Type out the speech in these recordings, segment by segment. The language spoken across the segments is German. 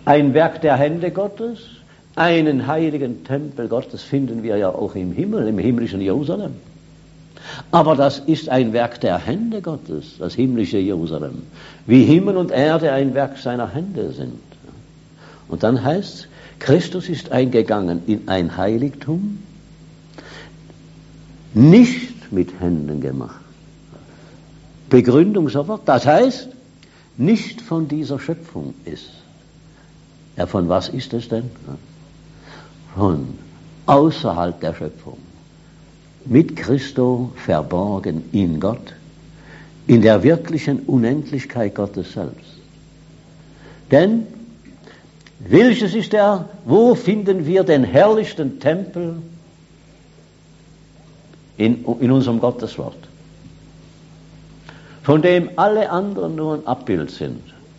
ein Werk der Hände Gottes. Einen heiligen Tempel Gottes finden wir ja auch im Himmel, im himmlischen Jerusalem. Aber das ist ein Werk der Hände Gottes, das himmlische Jerusalem. Wie Himmel und Erde ein Werk seiner Hände sind. Und dann heißt es, Christus ist eingegangen in ein Heiligtum, nicht mit Händen gemacht. Begründung sofort. Das heißt, nicht von dieser Schöpfung ist. Ja, von was ist es denn? Von außerhalb der Schöpfung. Mit Christo verborgen in Gott, in der wirklichen Unendlichkeit Gottes selbst. Denn, wo finden wir den herrlichsten Tempel in unserem Gotteswort? Von dem alle anderen nur ein Abbild sind.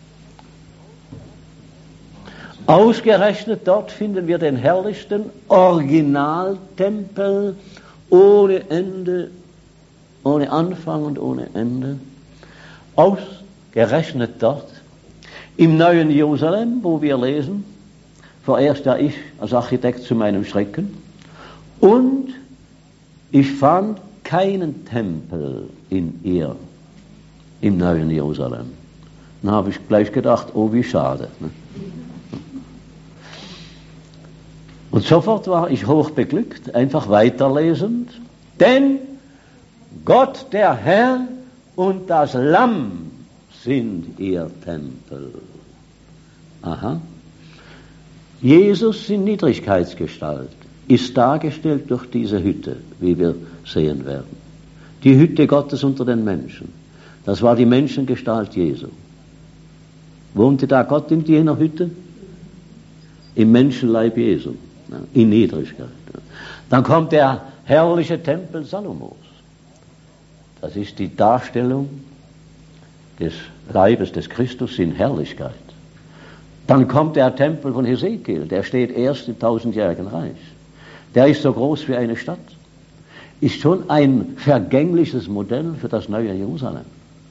Ausgerechnet dort finden wir den herrlichsten Originaltempel ohne Ende, ohne Anfang und ohne Ende. Ausgerechnet dort im neuen Jerusalem, wo wir lesen, vorerst ja ich als Architekt zu meinem Schrecken, und ich fand keinen Tempel in ihr, im neuen Jerusalem. Dann habe ich gleich gedacht, oh wie schade. Und sofort war ich hochbeglückt, einfach weiterlesend, denn Gott der Herr und das Lamm sind ihr Tempel. Aha. Jesus in Niedrigkeitsgestalt ist dargestellt durch diese Hütte, wie wir sehen werden. Die Hütte Gottes unter den Menschen. Das war die Menschengestalt Jesu. Wohnte da Gott in jener Hütte? Im Menschenleib Jesu, in Niedrigkeit. Dann kommt der herrliche Tempel Salomos. Das ist die Darstellung des Leibes des Christus in Herrlichkeit. Dann kommt der Tempel von Hesekiel, der steht erst im 1000-jährigen Reich. Der ist so groß wie eine Stadt. Ist schon ein vergängliches Modell für das neue Jerusalem.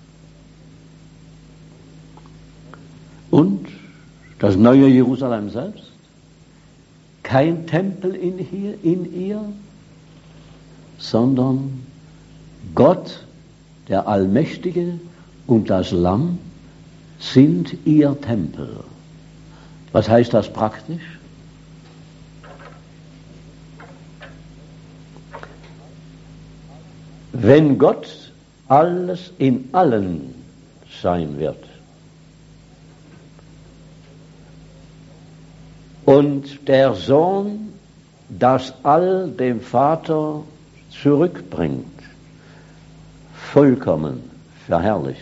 Und das neue Jerusalem selbst? Kein Tempel in ihr, sondern Gott, der Allmächtige, und das Lamm sind ihr Tempel. Was heißt das praktisch? Wenn Gott alles in allen sein wird und der Sohn das All dem Vater zurückbringt, vollkommen verherrlicht,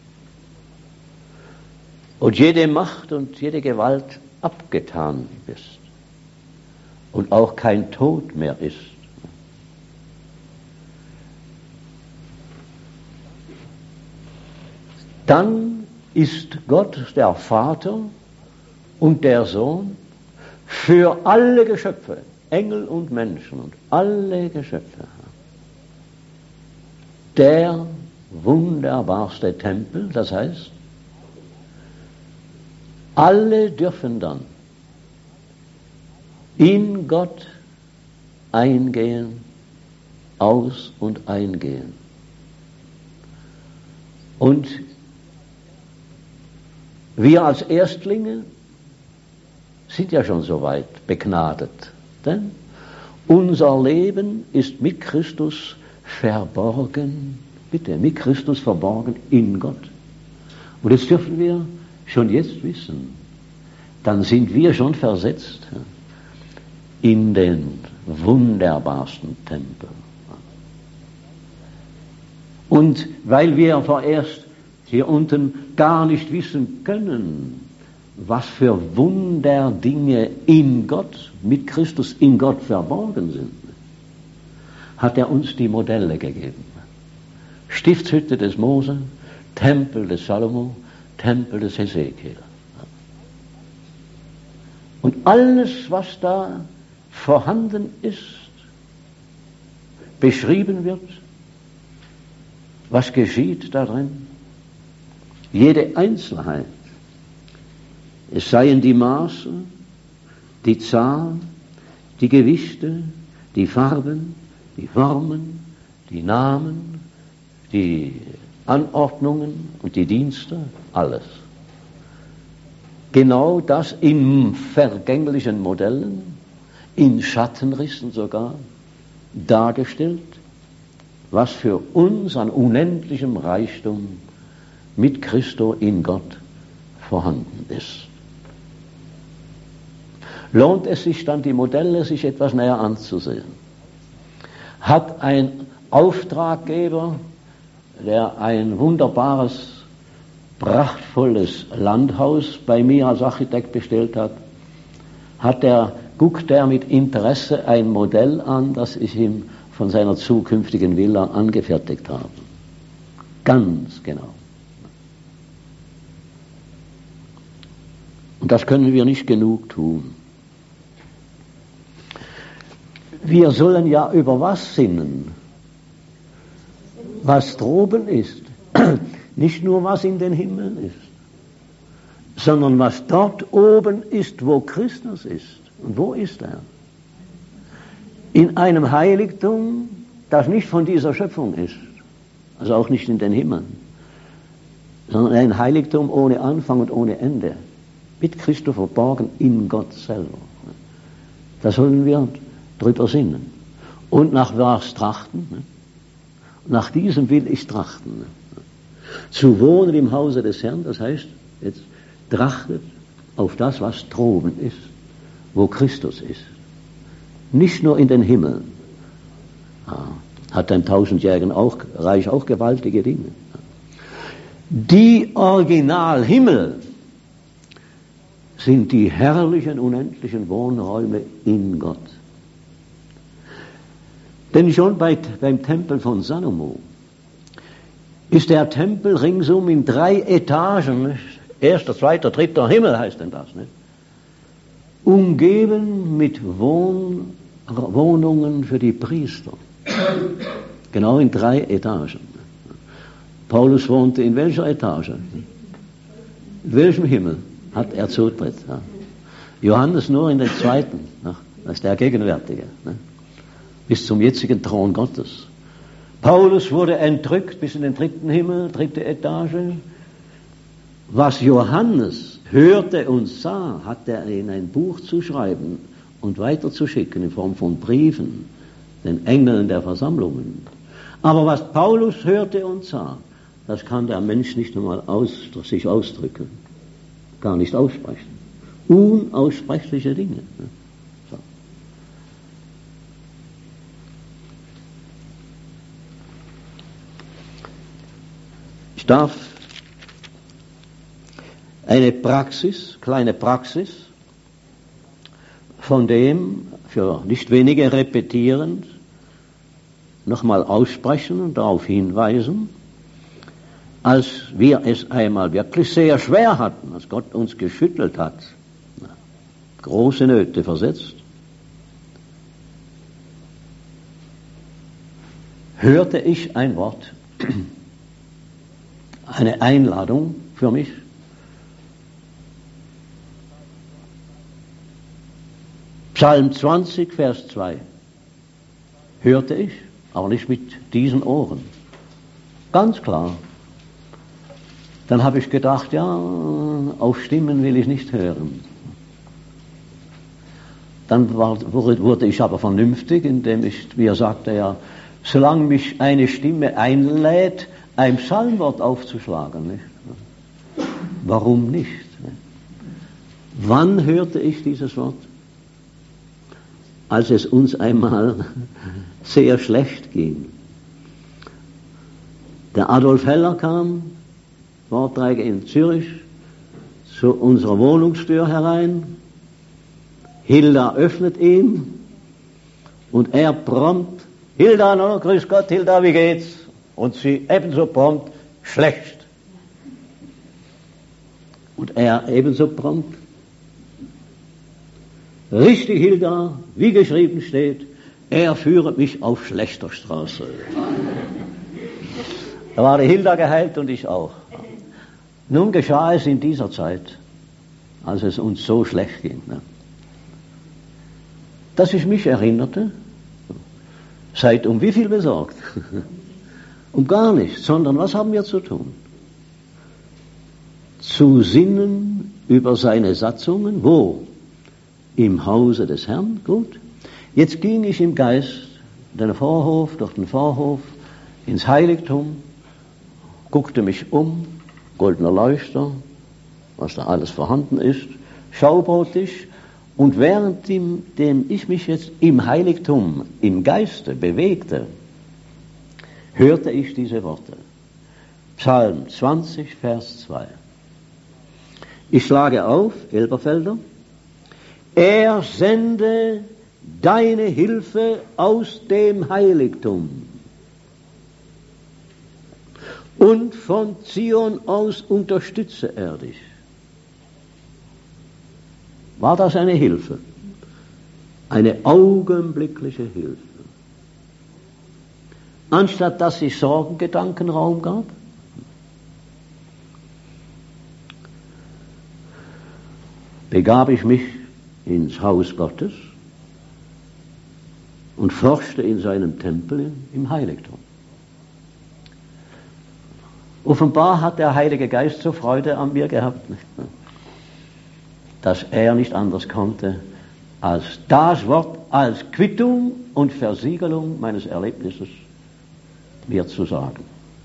und jede Macht und jede Gewalt abgetan ist und auch kein Tod mehr ist, dann ist Gott der Vater und der Sohn für alle Geschöpfe, Engel und Menschen und alle Geschöpfe, der wunderbarste Tempel. Das heißt, alle dürfen dann in Gott eingehen, aus- und eingehen. Und wir als Erstlinge sind ja schon so weit begnadet, denn unser Leben ist mit Christus verborgen, mit Christus verborgen in Gott. Und jetzt dürfen wir schon jetzt wissen, dann sind wir schon versetzt in den wunderbarsten Tempel. Und weil wir vorerst hier unten gar nicht wissen können, was für Wunderdinge in Gott, mit Christus in Gott verborgen sind, hat er uns die Modelle gegeben. Stiftshütte des Mose, Tempel des Salomo, Tempel des Hesekiel. Und alles, was da vorhanden ist, beschrieben wird, was geschieht darin, jede Einzelheit, Es seien die Maße, die Zahl, die Gewichte, die Farben, die Formen, die Namen, die Anordnungen und die Dienste, alles. Genau das in vergänglichen Modellen, in Schattenrissen sogar, dargestellt, was für uns an unendlichem Reichtum mit Christo in Gott vorhanden ist. Lohnt es sich dann, die Modelle sich etwas näher anzusehen? Hat ein Auftraggeber, der ein wunderbares, prachtvolles Landhaus bei mir als Architekt bestellt hat, guckt er mit Interesse ein Modell an, das ich ihm von seiner zukünftigen Villa angefertigt habe. Ganz genau. Und das können wir nicht genug tun. Wir sollen ja über was sinnen? Was droben ist. Nicht nur was in den Himmeln ist, sondern was dort oben ist, wo Christus ist. Und wo ist er? In einem Heiligtum, das nicht von dieser Schöpfung ist, also auch nicht in den Himmeln, sondern ein Heiligtum ohne Anfang und ohne Ende, mit Christus verborgen in Gott selber. Da sollen wir drüber sinnen. Und nach was trachten? Nach diesem will ich trachten. Zu wohnen im Hause des Herrn, das heißt, jetzt trachtet auf das, was droben ist, wo Christus ist. Nicht nur in den Himmeln. Hat ein tausendjährigen Reich auch gewaltige Dinge. Die Originalhimmel sind die herrlichen, unendlichen Wohnräume in Gott. Denn schon beim Tempel von Salomo ist der Tempel ringsum in 3 Etagen, nicht? 1., 2., 3. Himmel heißt denn das, nicht? Umgeben mit Wohnungen für die Priester. Genau in 3 Etagen. Paulus wohnte in welcher Etage? In welchem Himmel hat er Zutritt? Ja. Johannes nur in den 2., das ist der Gegenwärtige, ne? Bis zum jetzigen Thron Gottes. Paulus wurde entrückt bis in den 3. Himmel, 3. Etage. Was Johannes hörte und sah, hat er in ein Buch zu schreiben und weiterzuschicken in Form von Briefen, den Engeln der Versammlungen. Aber was Paulus hörte und sah, das kann der Mensch nicht einmal sich ausdrücken, gar nicht aussprechen. Unaussprechliche Dinge. So. Ich darf eine kleine Praxis von dem, für nicht wenige repetierend, nochmal aussprechen und darauf hinweisen, als wir es einmal wirklich sehr schwer hatten, als Gott uns geschüttelt hat, große Nöte versetzt, hörte ich ein Wort, eine Einladung für mich. Psalm 20, Vers 2 hörte ich, aber nicht mit diesen Ohren. Ganz klar. Dann habe ich gedacht, ja, auf Stimmen will ich nicht hören. Dann wurde ich aber vernünftig, indem ich, wie er sagte, ja, solange mich eine Stimme einlädt, ein Psalmwort aufzuschlagen. Nicht? Warum nicht? Wann hörte ich dieses Wort? Als es uns einmal sehr schlecht ging. Der Adolf Heller kam, Vorträge in Zürich, zu unserer Wohnungstür herein. Hilda öffnet ihm und er prompt, Hilda, no, grüß Gott, Hilda, wie geht's? Und sie ebenso prompt, schlecht. Und er ebenso prompt, richtig, Hilda, wie geschrieben steht, er führet mich auf schlechter Straße. Da war die Hilda geheilt und ich auch. Nun geschah es in dieser Zeit, als es uns so schlecht ging. Ne? Dass ich mich erinnerte, seid um wie viel besorgt? Um gar nichts, sondern was haben wir zu tun? Zu sinnen über seine Satzungen, wo? Im Hause des Herrn, gut. Jetzt ging ich im Geist durch den Vorhof, ins Heiligtum, guckte mich um, goldener Leuchter, was da alles vorhanden ist, Schaubrottisch, und währenddem ich mich jetzt im Heiligtum, im Geiste bewegte, hörte ich diese Worte. Psalm 20, Vers 2. Ich schlage auf, Elberfelder, er sende deine Hilfe aus dem Heiligtum und von Zion aus unterstütze er dich. War das eine Hilfe? Eine augenblickliche Hilfe. Anstatt dass sich Sorgengedanken Raum gab, begab ich mich ins Haus Gottes und forschte in seinem Tempel im Heiligtum. Offenbar hat der Heilige Geist so Freude an mir gehabt, dass er nicht anders konnte, als das Wort als Quittung und Versiegelung meines Erlebnisses mir zu sagen.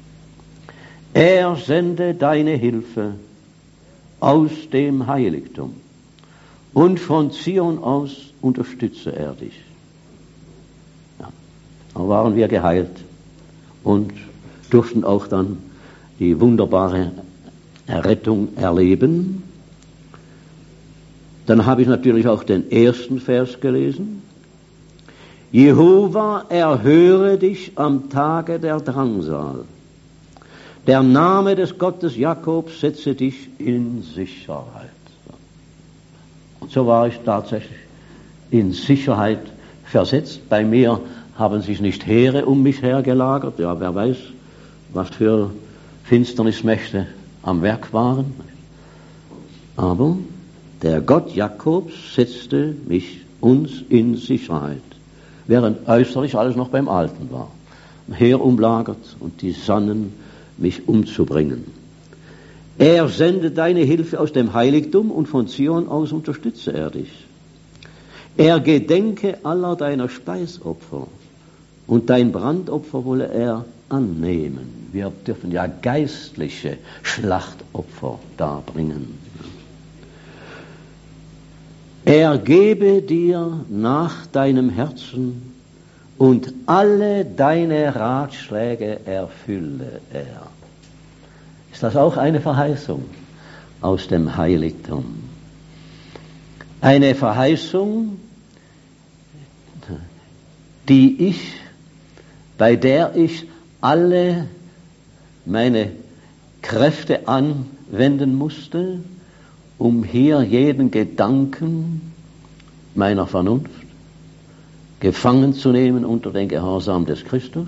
Er sende deine Hilfe aus dem Heiligtum und von Zion aus unterstütze er dich. Ja, da waren wir geheilt und durften auch dann die wunderbare Errettung erleben. Dann habe ich natürlich auch den ersten Vers gelesen. Jehova, erhöre dich am Tage der Drangsal. Der Name des Gottes Jakobs setze dich in Sicherheit. Und so war ich tatsächlich in Sicherheit versetzt. Bei mir haben sich nicht Heere um mich her gelagert. Ja, wer weiß, was für Finsternismächte am Werk waren. Aber der Gott Jakobs setzte uns in Sicherheit, während äußerlich alles noch beim Alten war. Heer umlagert und die Sannen, mich umzubringen. Er sende deine Hilfe aus dem Heiligtum und von Zion aus unterstütze er dich. Er gedenke aller deiner Speisopfer und dein Brandopfer wolle er annehmen. Wir dürfen ja geistliche Schlachtopfer darbringen. Er gebe dir nach deinem Herzen und alle deine Ratschläge erfülle er. Ist das auch eine Verheißung aus dem Heiligtum? Eine Verheißung, bei der ich alle meine Kräfte anwenden musste, um hier jeden Gedanken meiner Vernunft gefangen zu nehmen unter den Gehorsam des Christus.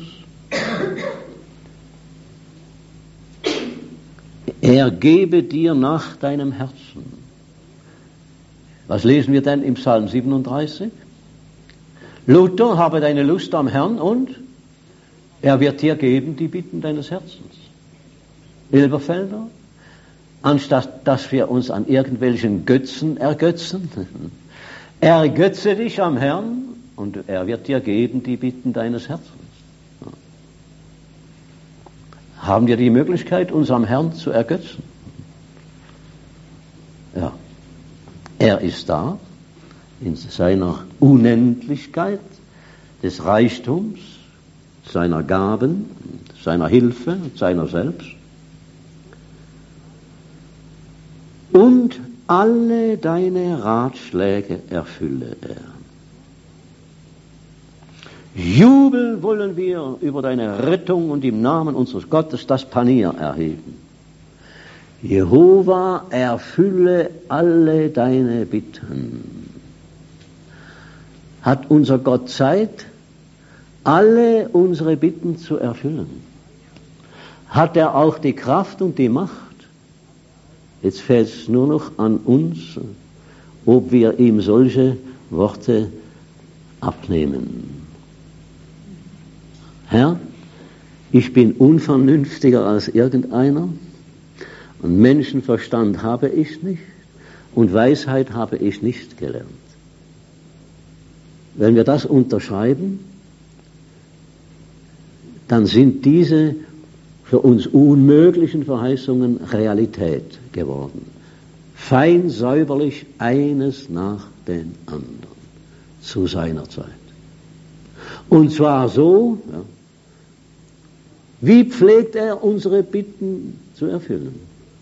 Er gebe dir nach deinem Herzen. Was lesen wir denn im Psalm 37? Luther, habe deine Lust am Herrn und er wird dir geben die Bitten deines Herzens. Elberfelder, anstatt dass wir uns an irgendwelchen Götzen ergötzen, ergötze dich am Herrn und er wird dir geben die Bitten deines Herzens. Haben wir die Möglichkeit, uns am Herrn zu ergötzen? Ja. Er ist da, in seiner Unendlichkeit des Reichtums, seiner Gaben, seiner Hilfe, seiner selbst. Und alle deine Ratschläge erfülle er. Jubel wollen wir über deine Rettung und im Namen unseres Gottes das Panier erheben. Jehova, erfülle alle deine Bitten. Hat unser Gott Zeit, alle unsere Bitten zu erfüllen? Hat er auch die Kraft und die Macht? Jetzt fällt es nur noch an uns, ob wir ihm solche Worte abnehmen. Herr, ich bin unvernünftiger als irgendeiner und Menschenverstand habe ich nicht und Weisheit habe ich nicht gelernt. Wenn wir das unterschreiben, dann sind diese für uns unmöglichen Verheißungen Realität geworden. Fein säuberlich eines nach dem anderen zu seiner Zeit. Und zwar so, ja, wie pflegt er unsere Bitten zu erfüllen?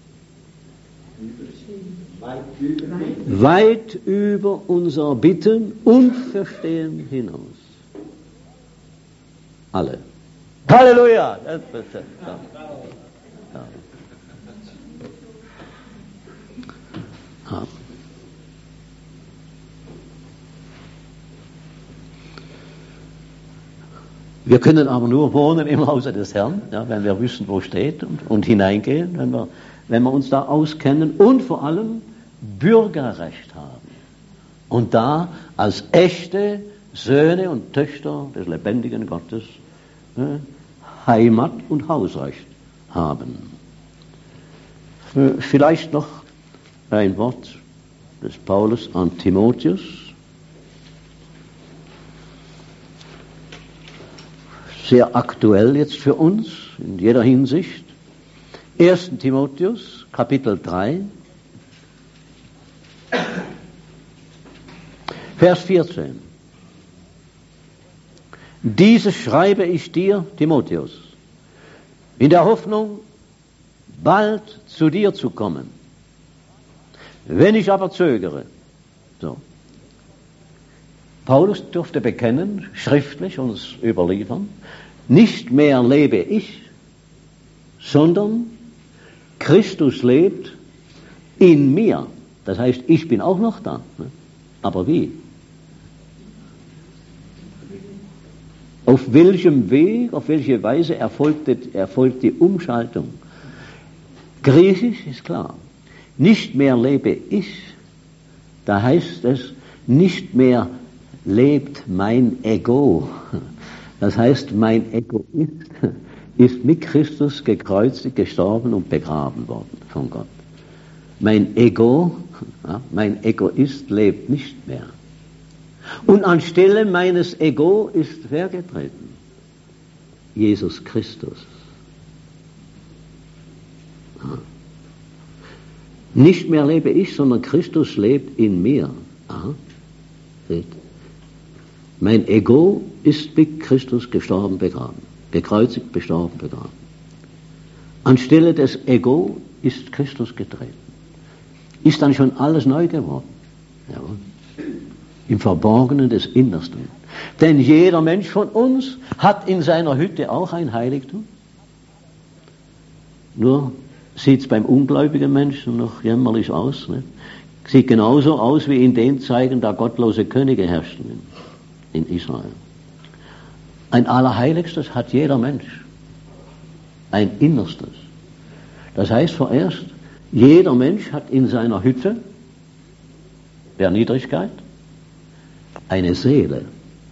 Weit über unser Bitten und Verstehen hinaus. Alle. Halleluja! Ja. Ja. Wir können aber nur wohnen im Hause des Herrn, ja, wenn wir wissen, wo steht und hineingehen, wenn wir uns da auskennen und vor allem Bürgerrecht haben. Und da als echte Söhne und Töchter des lebendigen Gottes Heimat und Hausrecht haben. Vielleicht noch ein Wort des Paulus an Timotheus. Sehr aktuell jetzt für uns, in jeder Hinsicht. 1. Timotheus, Kapitel 3, Vers 14. Dieses schreibe ich dir, Timotheus, in der Hoffnung, bald zu dir zu kommen. Wenn ich aber zögere, so. Paulus durfte bekennen, schriftlich uns überliefern, nicht mehr lebe ich, sondern Christus lebt in mir. Das heißt, ich bin auch noch da. Aber wie? Auf welchem Weg, auf welche Weise erfolgt die Umschaltung? Griechisch ist klar. Nicht mehr lebe ich, da heißt es, nicht mehr lebt mein Ego. Das heißt, mein Ego ist mit Christus gekreuzigt, gestorben und begraben worden von Gott. Mein Ego, ja, mein Egoist lebt nicht mehr. Und anstelle meines Ego ist wer getreten? Jesus Christus. Ja. Nicht mehr lebe ich, sondern Christus lebt in mir. Aha. Seht. Mein Ego ist mit Christus gestorben, begraben. Gekreuzigt, gestorben, begraben. Anstelle des Ego ist Christus getreten. Ist dann schon alles neu geworden. Jawohl. Im Verborgenen des Innersten. Denn jeder Mensch von uns hat in seiner Hütte auch ein Heiligtum. Nur sieht es beim ungläubigen Menschen noch jämmerlich aus. Ne? Sieht genauso aus wie in den Zeiten, da gottlose Könige herrschten in Israel. Ein Allerheiligstes hat jeder Mensch. Ein Innerstes. Das heißt vorerst, jeder Mensch hat in seiner Hütte der Niedrigkeit eine Seele.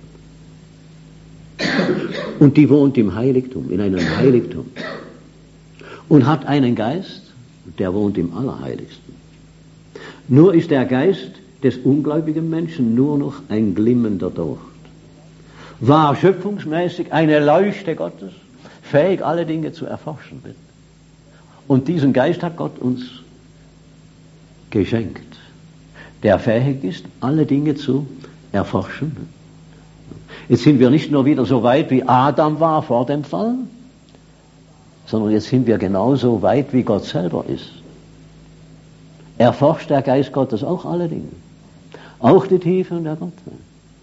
Und die wohnt im Heiligtum, in einem Heiligtum. Und hat einen Geist, der wohnt im Allerheiligsten. Nur ist der Geist des ungläubigen Menschen nur noch ein glimmender Docht. War schöpfungsmäßig eine Leuchte Gottes, fähig alle Dinge zu erforschen. Und diesen Geist hat Gott uns geschenkt, der fähig ist, alle Dinge zu erforschen. Jetzt sind wir nicht nur wieder so weit, wie Adam war vor dem Fall, sondern jetzt sind wir genauso weit, wie Gott selber ist. Erforscht der Geist Gottes auch alle Dinge, auch die Tiefen der Gottheit.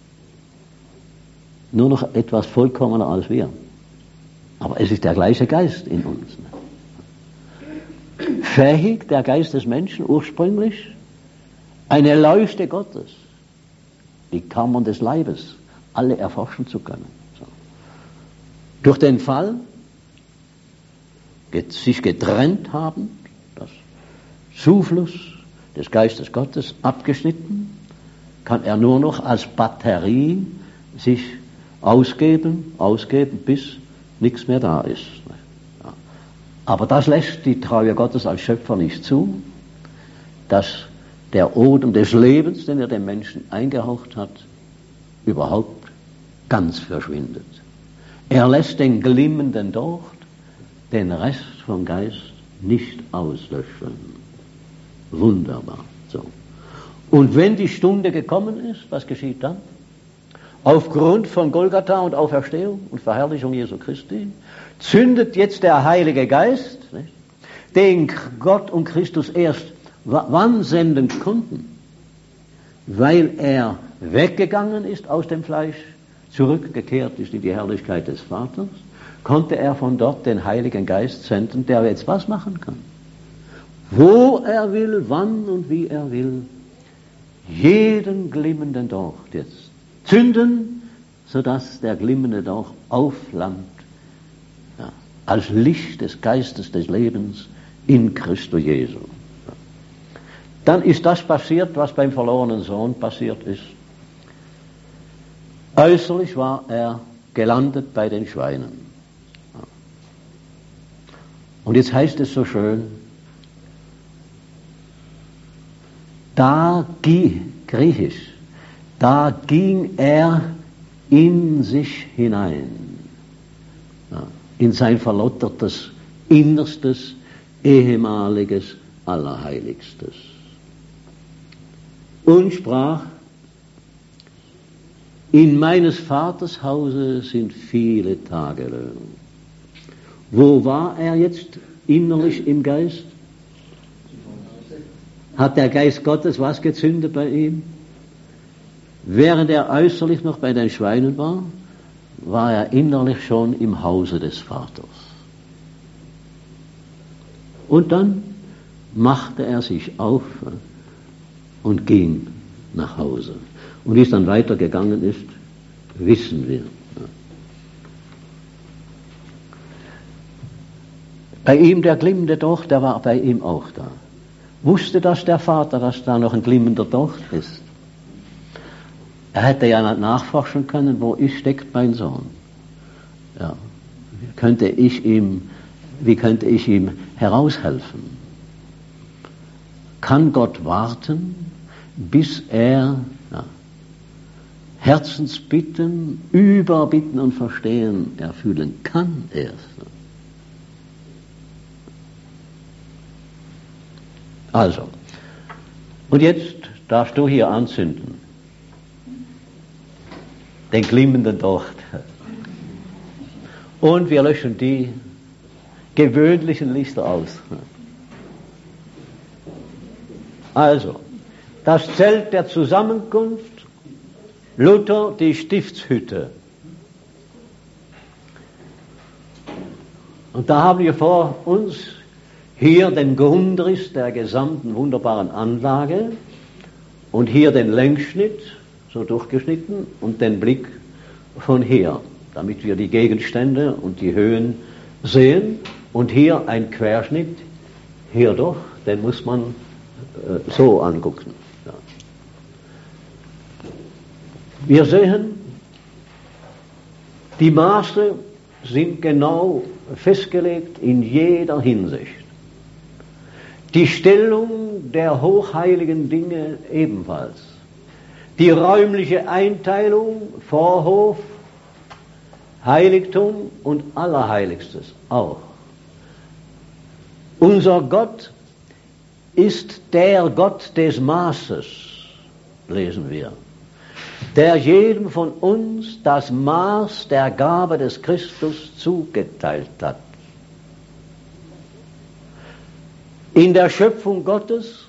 Nur noch etwas vollkommener als wir. Aber es ist der gleiche Geist in uns. Fähig, der Geist des Menschen ursprünglich, eine Leuchte Gottes, die Kammern des Leibes, alle erforschen zu können. So. Durch den Fall, sich getrennt haben, das Zufluss des Geistes Gottes abgeschnitten, kann er nur noch als Batterie sich ausgeben, bis nichts mehr da ist. Ja. Aber das lässt die Treue Gottes als Schöpfer nicht zu, dass der Odem des Lebens, den er dem Menschen eingehaucht hat, überhaupt ganz verschwindet. Er lässt den glimmenden Docht, den Rest vom Geist nicht auslöschen. Wunderbar. So. Und wenn die Stunde gekommen ist, was geschieht dann? Aufgrund von Golgatha und Auferstehung und Verherrlichung Jesu Christi zündet jetzt der Heilige Geist, nicht, den Gott und Christus erst wann senden konnten? Weil er weggegangen ist aus dem Fleisch, zurückgekehrt ist in die Herrlichkeit des Vaters, konnte er von dort den Heiligen Geist senden, der jetzt was machen kann. Wo er will, wann und wie er will, jeden glimmenden Docht jetzt zünden, sodass der glimmende Docht aufflammt, ja, als Licht des Geistes des Lebens in Christus Jesu. Ja. Dann ist das passiert, was beim verlorenen Sohn passiert ist. Äußerlich war er gelandet bei den Schweinen. Ja. Und jetzt heißt es so schön, griechisch, da ging er in sich hinein, ja, in sein verlottertes, innerstes, ehemaliges, Allerheiligstes. Und sprach, in meines Vaters Hause sind viele Tagelöhne. Wo war er jetzt innerlich im Geist? Hat der Geist Gottes was gezündet bei ihm? Während er äußerlich noch bei den Schweinen war, war er innerlich schon im Hause des Vaters. Und dann machte er sich auf und ging nach Hause. Und wie es dann weitergegangen ist, wissen wir. Bei ihm der glimmende Docht, der war bei ihm auch da. Wusste das der Vater, dass da noch ein glimmender Docht ist? Er hätte ja nicht nachforschen können, steckt mein Sohn? Ja. Wie könnte ich ihm heraushelfen? Kann Gott warten, bis er Herzensbitten, Überbitten und Verstehen erfüllen kann erst? Also, und jetzt darfst du hier anzünden, den glimmenden Docht. Und wir löschen die gewöhnlichen Lichter aus. Also, das Zelt der Zusammenkunft, Luther die Stiftshütte. Und da haben wir vor uns hier den Grundriss der gesamten wunderbaren Anlage und hier den Längsschnitt, so durchgeschnitten, und den Blick von hier, damit wir die Gegenstände und die Höhen sehen. Und hier ein Querschnitt, hier doch, den muss man so angucken. Ja. Wir sehen, die Maße sind genau festgelegt in jeder Hinsicht. Die Stellung der hochheiligen Dinge ebenfalls. Die räumliche Einteilung, Vorhof, Heiligtum und Allerheiligstes auch. Unser Gott ist der Gott des Maßes, lesen wir, der jedem von uns das Maß der Gabe des Christus zugeteilt hat. In der Schöpfung Gottes,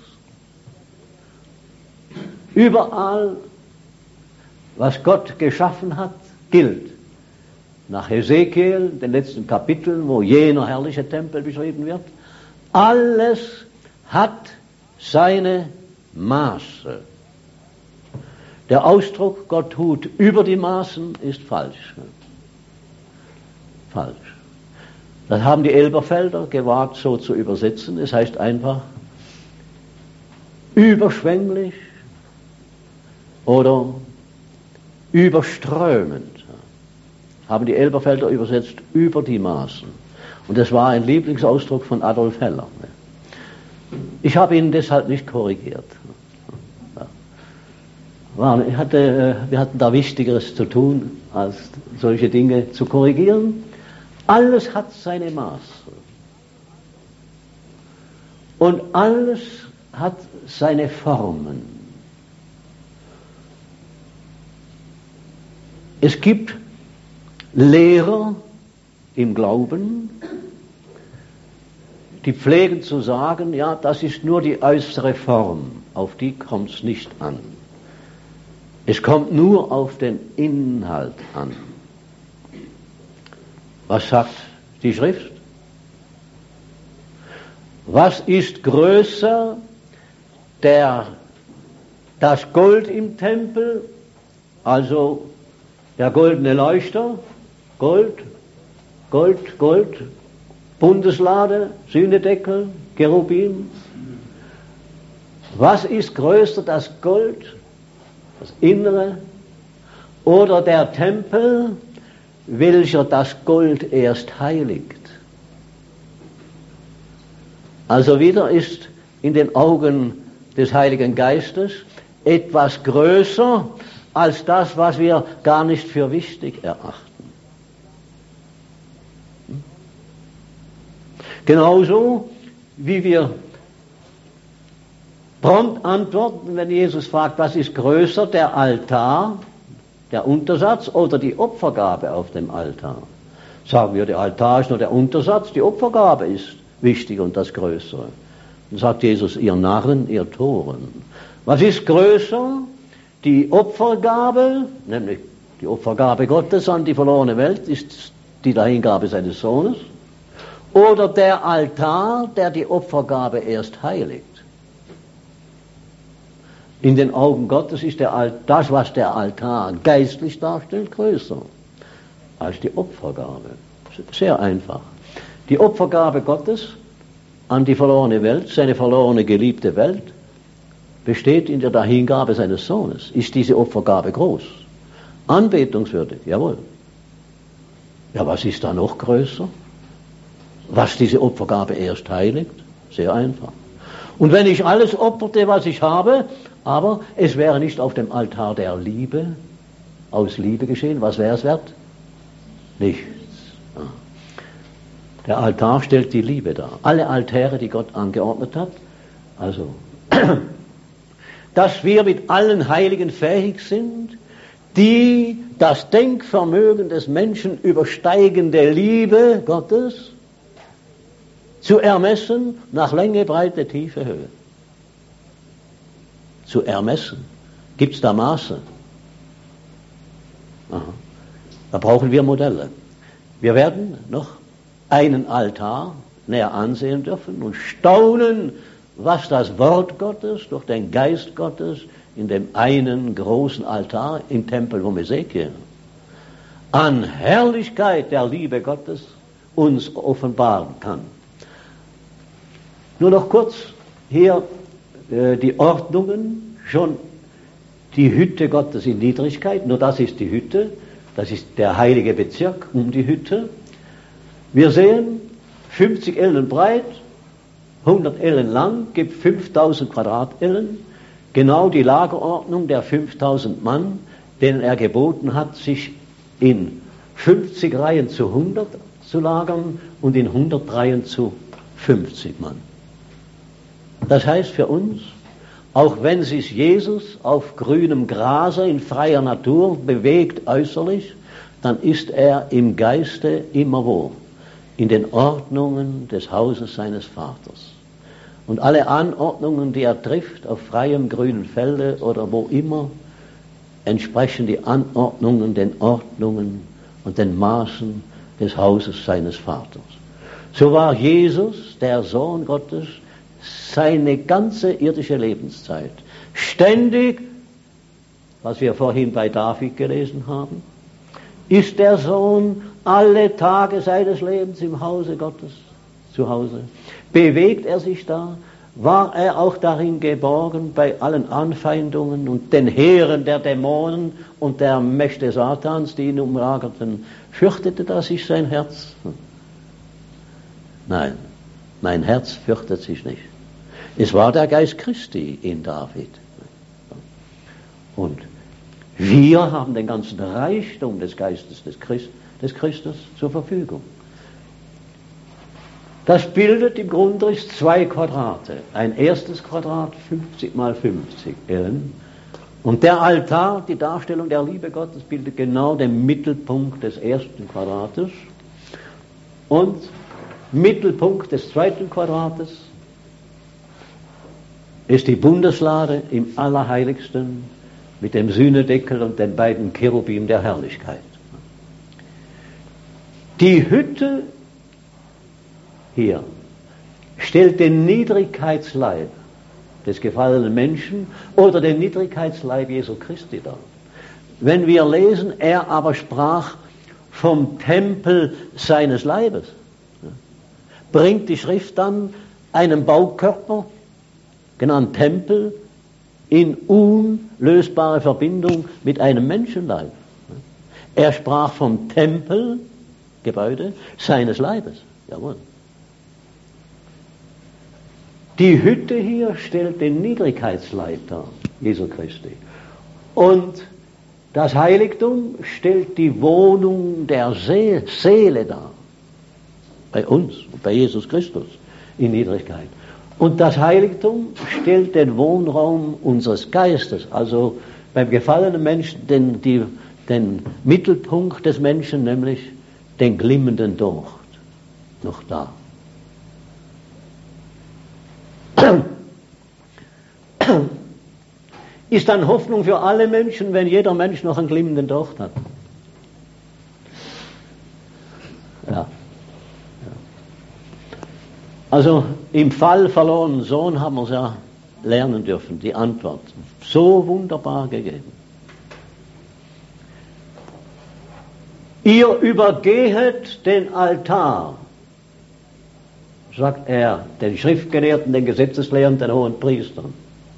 überall, was Gott geschaffen hat, gilt. Nach Hesekiel, den letzten Kapiteln, wo jener herrliche Tempel beschrieben wird, alles hat seine Maße. Der Ausdruck, Gott tut über die Maßen, ist falsch. Falsch. Das haben die Elberfelder gewagt so zu übersetzen. Es heißt einfach, überschwänglich oder überströmend, haben die Elberfelder übersetzt, über die Maßen. Und das war ein Lieblingsausdruck von Adolf Heller. Ich habe ihn deshalb nicht korrigiert. Wir hatten da Wichtigeres zu tun, als solche Dinge zu korrigieren. Alles hat seine Maße. Und alles hat seine Formen. Es gibt Lehrer im Glauben, die pflegen zu sagen, ja, das ist nur die äußere Form, auf die kommt es nicht an. Es kommt nur auf den Inhalt an. Was sagt die Schrift? Was ist größer, das Gold im Tempel, also der goldene Leuchter, Gold, Bundeslade, Sühnedeckel, Cherubim. Was ist größer, das Gold, das Innere, oder der Tempel, welcher das Gold erst heiligt? Also wieder ist in den Augen des Heiligen Geistes etwas größer als das, was wir gar nicht für wichtig erachten. Genauso wie wir prompt antworten, wenn Jesus fragt, was ist größer, der Altar, der Untersatz oder die Opfergabe auf dem Altar. Sagen wir, der Altar ist nur der Untersatz, die Opfergabe ist wichtig und das Größere. Dann sagt Jesus, ihr Narren, ihr Toren. Was ist größer? Die Opfergabe, nämlich die Opfergabe Gottes an die verlorene Welt, ist die Dahingabe seines Sohnes. Oder der Altar, der die Opfergabe erst heiligt. In den Augen Gottes ist das, was der Altar geistlich darstellt, größer als die Opfergabe. Sehr einfach. Die Opfergabe Gottes an die verlorene Welt, seine verlorene geliebte Welt, besteht in der Dahingabe seines Sohnes. Ist diese Opfergabe groß? Anbetungswürdig, jawohl. Ja, was ist da noch größer? Was diese Opfergabe erst heiligt? Sehr einfach. Und wenn ich alles opferte, was ich habe, aber es wäre nicht auf dem Altar der Liebe, aus Liebe geschehen, was wäre es wert? Nichts. Der Altar stellt die Liebe dar. Alle Altäre, die Gott angeordnet hat, also, dass wir mit allen Heiligen fähig sind, die das Denkvermögen des Menschen übersteigende Liebe Gottes zu ermessen nach Länge, Breite, Tiefe, Höhe. Zu ermessen. Gibt es da Maße? Aha. Da brauchen wir Modelle. Wir werden noch einen Altar näher ansehen dürfen und staunen, was das Wort Gottes durch den Geist Gottes in dem einen großen Altar im Tempel von Ezekiel an Herrlichkeit der Liebe Gottes uns offenbaren kann. Nur noch kurz hier die Ordnungen, schon die Hütte Gottes in Niedrigkeit, nur das ist die Hütte, das ist der heilige Bezirk um die Hütte. Wir sehen 50 Ellen breit, 100 Ellen lang, gibt 5000 Quadratellen, genau die Lagerordnung der 5000 Mann, denen er geboten hat, sich in 50 Reihen zu 100 zu lagern und in 100 Reihen zu 50 Mann. Das heißt für uns, auch wenn sich Jesus auf grünem Grase in freier Natur bewegt äußerlich, dann ist er im Geiste immer wo? In den Ordnungen des Hauses seines Vaters. Und alle Anordnungen, die er trifft, auf freiem grünen Felde oder wo immer, entsprechen die Anordnungen den Ordnungen und den Maßen des Hauses seines Vaters. So war Jesus, der Sohn Gottes, seine ganze irdische Lebenszeit ständig, was wir vorhin bei David gelesen haben, ist der Sohn alle Tage seines Lebens im Hause Gottes zu Hause. Bewegt er sich da, war er auch darin geborgen bei allen Anfeindungen und den Heeren der Dämonen und der Mächte Satans, die ihn umlagerten. Fürchtete da sich sein Herz? Nein, mein Herz fürchtet sich nicht. Es war der Geist Christi in David. Und wir haben den ganzen Reichtum des Geistes des Christus zur Verfügung. Das bildet im Grundriss 2 Quadrate. Ein erstes Quadrat 50 mal 50 Ellen. Und der Altar, die Darstellung der Liebe Gottes, bildet genau den Mittelpunkt des ersten Quadrates. Und Mittelpunkt des zweiten Quadrates ist die Bundeslade im Allerheiligsten mit dem Sühnedeckel und den beiden Cherubim der Herrlichkeit. Die Hütte hier stellt den Niedrigkeitsleib des gefallenen Menschen oder den Niedrigkeitsleib Jesu Christi dar. Wenn wir lesen, er aber sprach vom Tempel seines Leibes, bringt die Schrift dann einen Baukörper, genannt Tempel, in unlösbare Verbindung mit einem Menschenleib. Er sprach vom Tempel, Gebäude, seines Leibes. Jawohl. Die Hütte hier stellt den Niedrigkeitsleib dar, Jesu Christi. Und das Heiligtum stellt die Wohnung der Seele dar. Bei uns, bei Jesus Christus in Niedrigkeit. Und das Heiligtum stellt den Wohnraum unseres Geistes, also beim gefallenen Menschen den Mittelpunkt des Menschen, nämlich den glimmenden Docht, noch da. Ist dann Hoffnung für alle Menschen, wenn jeder Mensch noch einen glimmenden Docht hat? Ja. Also im Fall verlorenen Sohn haben wir es ja lernen dürfen, die Antwort. So wunderbar gegeben. Ihr übergehet den Altar, sagt er den Schriftgelehrten, den Gesetzeslehrern, den hohen Priestern.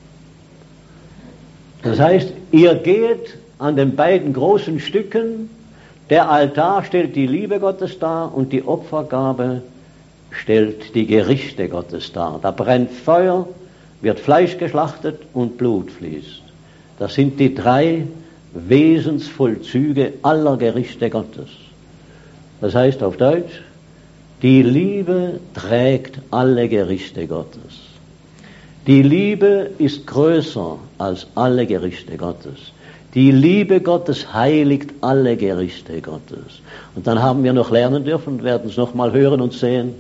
Das heißt, ihr geht an den beiden großen Stücken, der Altar stellt die Liebe Gottes dar und die Opfergabe stellt die Gerichte Gottes dar. Da brennt Feuer, wird Fleisch geschlachtet und Blut fließt. Das sind die 3 Wesensvollzüge aller Gerichte Gottes. Das heißt auf Deutsch, die Liebe trägt alle Gerichte Gottes. Die Liebe ist größer als alle Gerichte Gottes. Die Liebe Gottes heiligt alle Gerichte Gottes. Und dann haben wir noch lernen dürfen, werden es noch mal hören und sehen.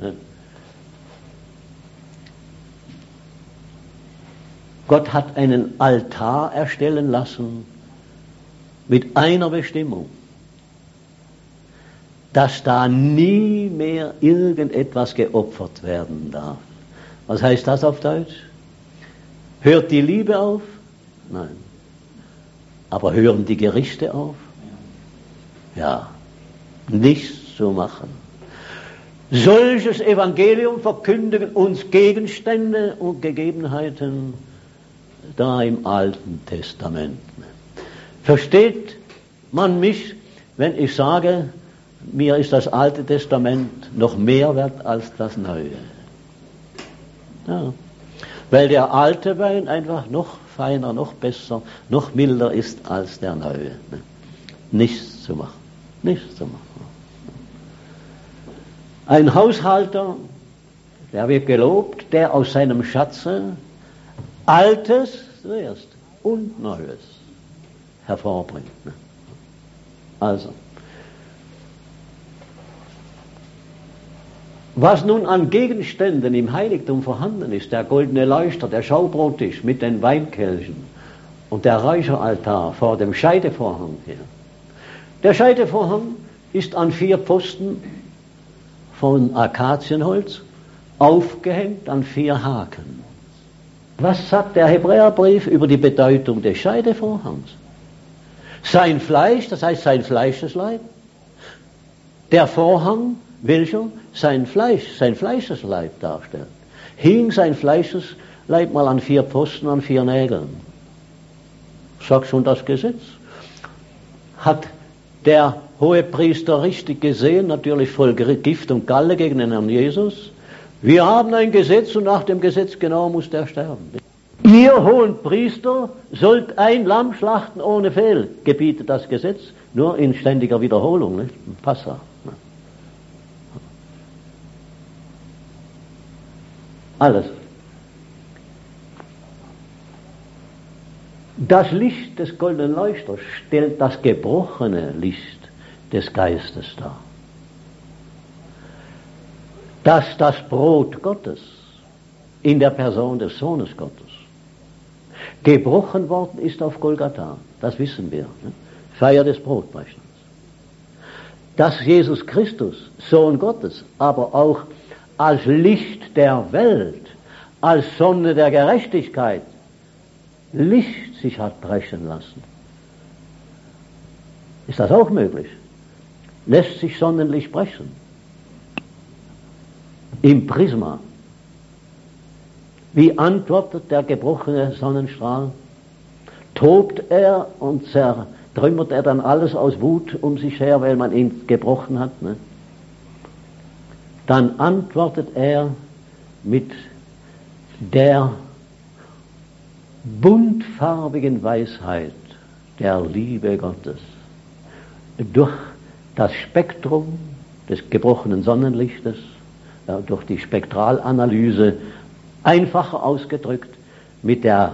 Gott hat einen Altar erstellen lassen mit einer Bestimmung, dass da nie mehr irgendetwas geopfert werden darf. Was heißt das auf Deutsch? Hört die Liebe auf? Nein. Aber hören die Gerichte auf? Ja. Nichts zu machen. Solches Evangelium verkündigen uns Gegenstände und Gegebenheiten da im Alten Testament. Versteht man mich, wenn ich sage, mir ist das Alte Testament noch mehr wert als das Neue? Ja. Weil der alte Wein einfach noch feiner, noch besser, noch milder ist als der neue. Nichts zu machen. Nichts zu machen. Ein Haushalter, der wird gelobt, der aus seinem Schatze Altes zuerst und Neues hervorbringt. Also, was nun an Gegenständen im Heiligtum vorhanden ist, der goldene Leuchter, der Schaubrottisch mit den Weinkelchen und der Räucheraltar vor dem Scheidevorhang hier. Der Scheidevorhang ist an 4 Pfosten von Akazienholz aufgehängt an 4 Haken. Was sagt der Hebräerbrief über die Bedeutung des Scheidevorhangs? Sein Fleisch, das heißt sein Fleischesleib. Der Vorhang, welcher sein Fleischesleib darstellt. hing sein Fleischesleib mal an 4 Pfosten, an 4 Nägeln. Sagt schon das Gesetz. Hat der Hohepriester richtig gesehen, natürlich voll Gift und Galle gegen den Herrn Jesus. Wir haben ein Gesetz und nach dem Gesetz genau muss der sterben. Ihr hohen Priester sollt ein Lamm schlachten ohne Fehl, gebietet das Gesetz, nur in ständiger Wiederholung, nicht? Passa. Alles. Das Licht des goldenen Leuchters stellt das gebrochene Licht des Geistes dar. Dass das Brot Gottes in der Person des Sohnes Gottes gebrochen worden ist auf Golgatha, das wissen wir, ne? Feier des Brotbrechens. Dass Jesus Christus, Sohn Gottes, aber auch als Licht der Welt, als Sonne der Gerechtigkeit, Licht sich hat brechen lassen. Ist das auch möglich? Lässt sich Sonnenlicht brechen? Im Prisma. Wie antwortet der gebrochene Sonnenstrahl? Tobt er und zertrümmert er dann alles aus Wut um sich her, weil man ihn gebrochen hat? Ne? Dann antwortet er mit der buntfarbigen Weisheit der Liebe Gottes durch das Spektrum des gebrochenen Sonnenlichtes, durch die Spektralanalyse, einfacher ausgedrückt, mit der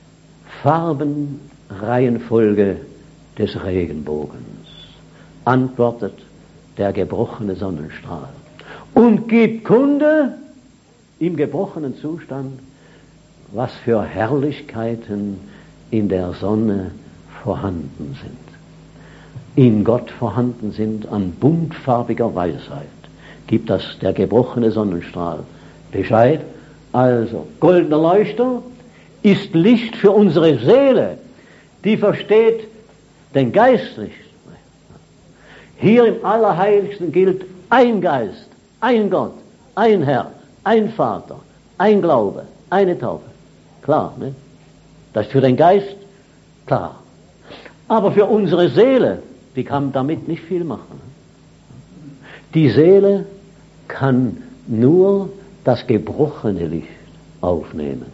Farbenreihenfolge des Regenbogens antwortet der gebrochene Sonnenstrahl und gibt Kunde im gebrochenen Zustand, was für Herrlichkeiten in der Sonne vorhanden sind, in Gott vorhanden sind an buntfarbiger Weisheit, gibt das der gebrochene Sonnenstrahl Bescheid. Also, goldener Leuchter ist Licht für unsere Seele, die versteht den Geist nicht. Hier im Allerheiligsten gilt ein Geist, ein Gott, ein Herr, ein Vater, ein Glaube, eine Taufe. Klar, ne? Das ist für den Geist klar. Aber für unsere Seele, die kann damit nicht viel machen. Die Seele kann nur das gebrochene Licht aufnehmen.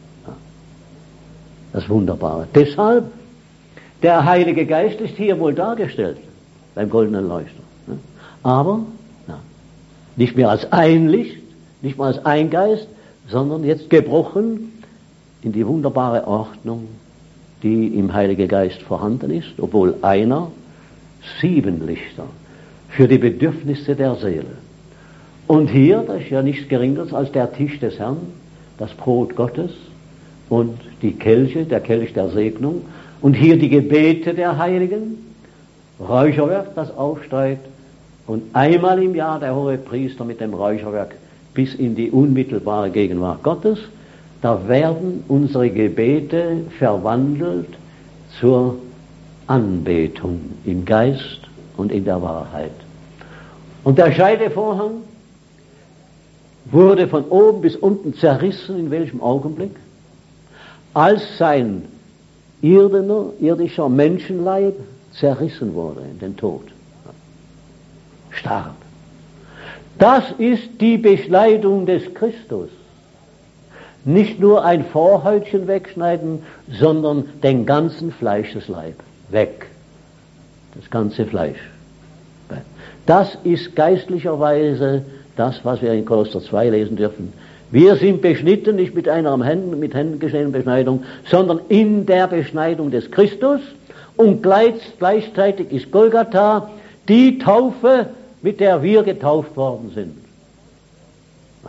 Das Wunderbare. Deshalb, der Heilige Geist ist hier wohl dargestellt, beim goldenen Leuchter. Aber nicht mehr als ein Licht, nicht mehr als ein Geist, sondern jetzt gebrochen in die wunderbare Ordnung, die im Heiligen Geist vorhanden ist, obwohl einer 7 Lichter für die Bedürfnisse der Seele. Und hier, das ist ja nichts Geringeres als der Tisch des Herrn, das Brot Gottes und die Kelche, der Kelch der Segnung, und hier die Gebete der Heiligen, Räucherwerk, das aufsteigt, und einmal im Jahr der Hohepriester mit dem Räucherwerk bis in die unmittelbare Gegenwart Gottes. Da werden unsere Gebete verwandelt zur Anbetung im Geist und in der Wahrheit. Und der Scheidevorhang wurde von oben bis unten zerrissen, in welchem Augenblick? Als sein irdischer Menschenleib zerrissen wurde in den Tod. Starb. Das ist die Beschneidung des Christus. Nicht nur ein Vorhäutchen wegschneiden, sondern den ganzen Fleischesleib weg. Das ganze Fleisch. Das ist geistlicherweise das, was wir in Kolosser 2 lesen dürfen. Wir sind beschnitten, nicht mit einer mit Händen geschnittenen Beschneidung, sondern in der Beschneidung des Christus. Und gleichzeitig ist Golgatha die Taufe, mit der wir getauft worden sind. Ja.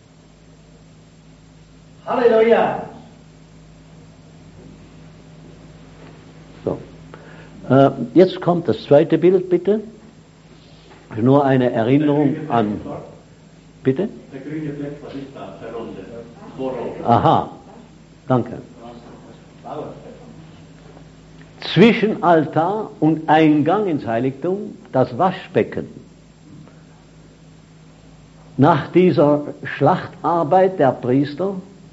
Halleluja! So. Jetzt kommt das zweite Bild, bitte. Nur eine Erinnerung an... Bitte? Der grüne Fleck, was ist da? Der Runde. Aha, danke. Zwischen Altar und Eingang ins Heiligtum das Waschbecken. Nach dieser Schlachtarbeit der Priester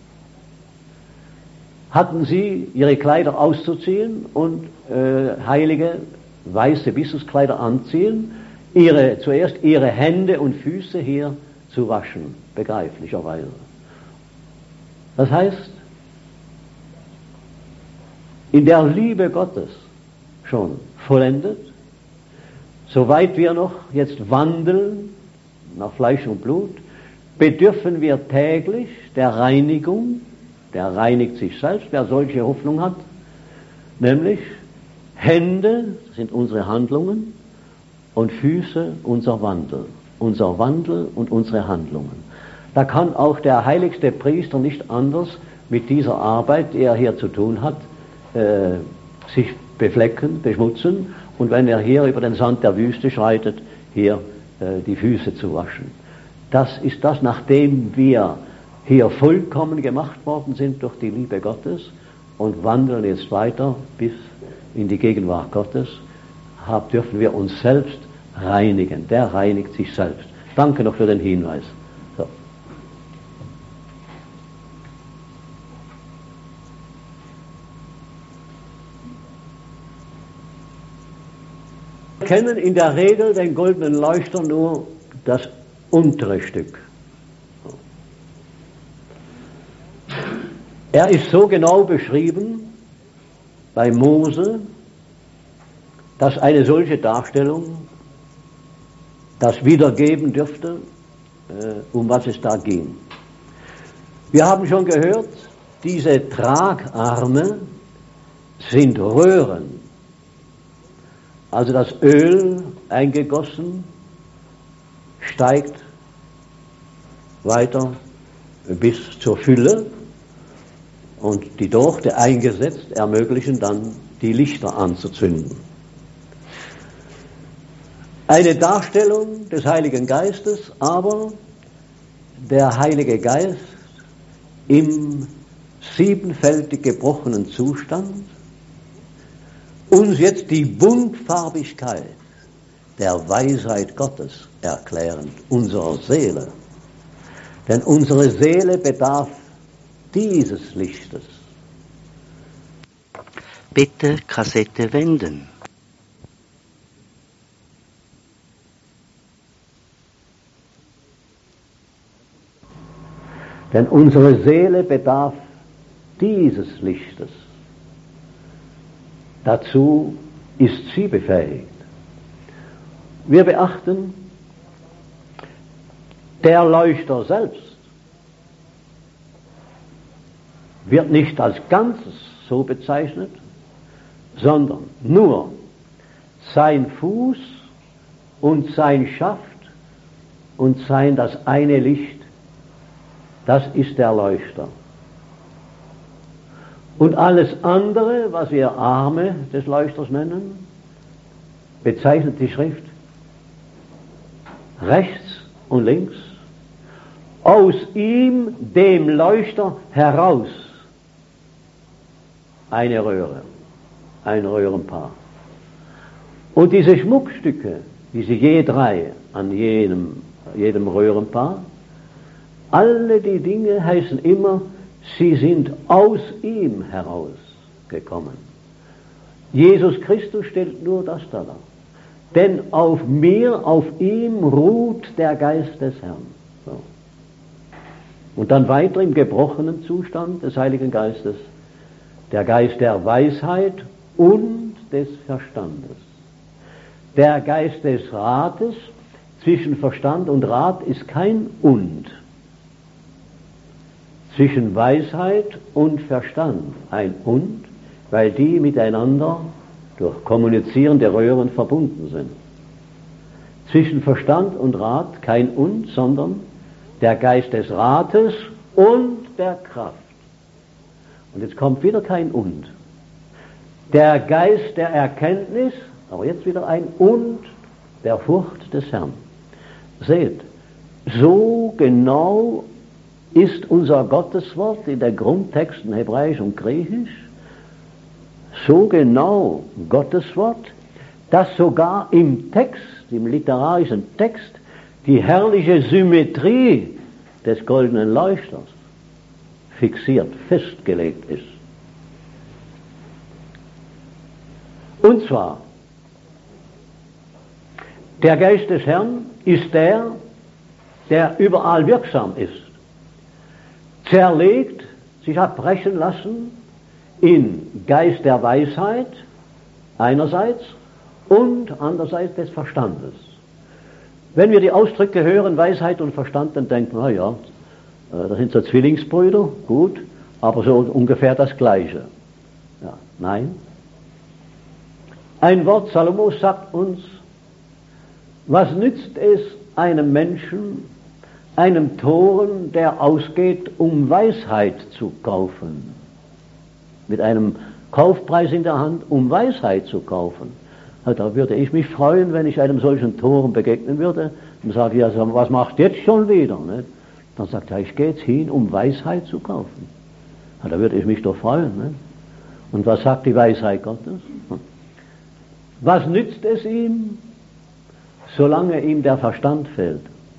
hatten sie ihre Kleider auszuziehen und heilige weiße Bistumskleider anziehen, zuerst ihre Hände und Füße hier zu waschen, begreiflicherweise. Das heißt, in der Liebe Gottes schon vollendet, soweit wir noch jetzt wandeln nach Fleisch und Blut, bedürfen wir täglich der Reinigung. Der reinigt sich selbst, wer solche Hoffnung hat, nämlich Hände sind unsere Handlungen und Füße unser Wandel und unsere Handlungen. Da kann auch der heiligste Priester nicht anders mit dieser Arbeit, die er hier zu tun hat, sich beflecken, beschmutzen und wenn er hier über den Sand der Wüste schreitet, hier die Füße zu waschen. Das ist das, nachdem wir hier vollkommen gemacht worden sind durch die Liebe Gottes und wandeln jetzt weiter bis in die Gegenwart Gottes, dürfen wir uns selbst reinigen. Der reinigt sich selbst. Danke noch für den Hinweis. So. Wir kennen in der Regel den goldenen Leuchter nur das untere Stück. Er ist so genau beschrieben bei Mose, dass eine solche Darstellung das wiedergeben dürfte, um was es da ging. Wir haben schon gehört, diese Tragarme sind Röhren. Also das Öl eingegossen steigt weiter bis zur Fülle. Und die Dochte eingesetzt ermöglichen dann, die Lichter anzuzünden. Eine Darstellung des Heiligen Geistes, aber der Heilige Geist im siebenfältig gebrochenen Zustand uns jetzt die Buntfarbigkeit der Weisheit Gottes erklärend, unserer Seele. Denn unsere Seele bedarf dieses Lichtes. Bitte Kassette wenden. Denn unsere Seele bedarf dieses Lichtes. Dazu ist sie befähigt. Wir beachten, der Leuchter selbst wird nicht als Ganzes so bezeichnet, sondern nur sein Fuß und sein Schaft und sein das eine Licht, das ist der Leuchter. Und alles andere, was wir Arme des Leuchters nennen, bezeichnet die Schrift rechts und links, aus ihm, dem Leuchter, heraus eine Röhre, ein Röhrenpaar. Und diese Schmuckstücke, diese je drei an jedem Röhrenpaar, alle die Dinge heißen immer, sie sind aus ihm herausgekommen. Jesus Christus stellt nur das da. Denn auf mir, auf ihm ruht der Geist des Herrn. So. Und dann weiter im gebrochenen Zustand des Heiligen Geistes, der Geist der Weisheit und des Verstandes. Der Geist des Rates, zwischen Verstand und Rat ist kein Und. Zwischen Weisheit und Verstand ein Und, weil die miteinander durch kommunizierende Röhren verbunden sind. Zwischen Verstand und Rat kein Und, sondern der Geist des Rates und der Kraft. Und jetzt kommt wieder kein Und. Der Geist der Erkenntnis, aber jetzt wieder ein Und der Furcht des Herrn. Seht, so genau ist unser Gotteswort in den Grundtexten Hebräisch und Griechisch, so genau Gotteswort, dass sogar im Text, im literarischen Text, die herrliche Symmetrie des goldenen Leuchters fixiert, festgelegt ist. Und zwar, der Geist des Herrn ist der überall wirksam ist, zerlegt, sich hat brechen lassen in Geist der Weisheit einerseits und andererseits des Verstandes. Wenn wir die Ausdrücke hören, Weisheit und Verstand, dann denken wir, na ja, das sind so Zwillingsbrüder, gut, aber so ungefähr das Gleiche. Ja, nein. Ein Wort Salomos sagt uns, was nützt es einem Menschen, einem Toren, der ausgeht, um Weisheit zu kaufen? Mit einem Kaufpreis in der Hand, um Weisheit zu kaufen. Da würde ich mich freuen, wenn ich einem solchen Toren begegnen würde und sage, ja, was macht jetzt schon wieder? Nicht? Dann sagt er, ich gehe jetzt hin, um Weisheit zu kaufen. Da würde ich mich doch freuen. Nicht? Und was sagt die Weisheit Gottes? Was nützt es ihm, solange ihm der Verstand fehlt?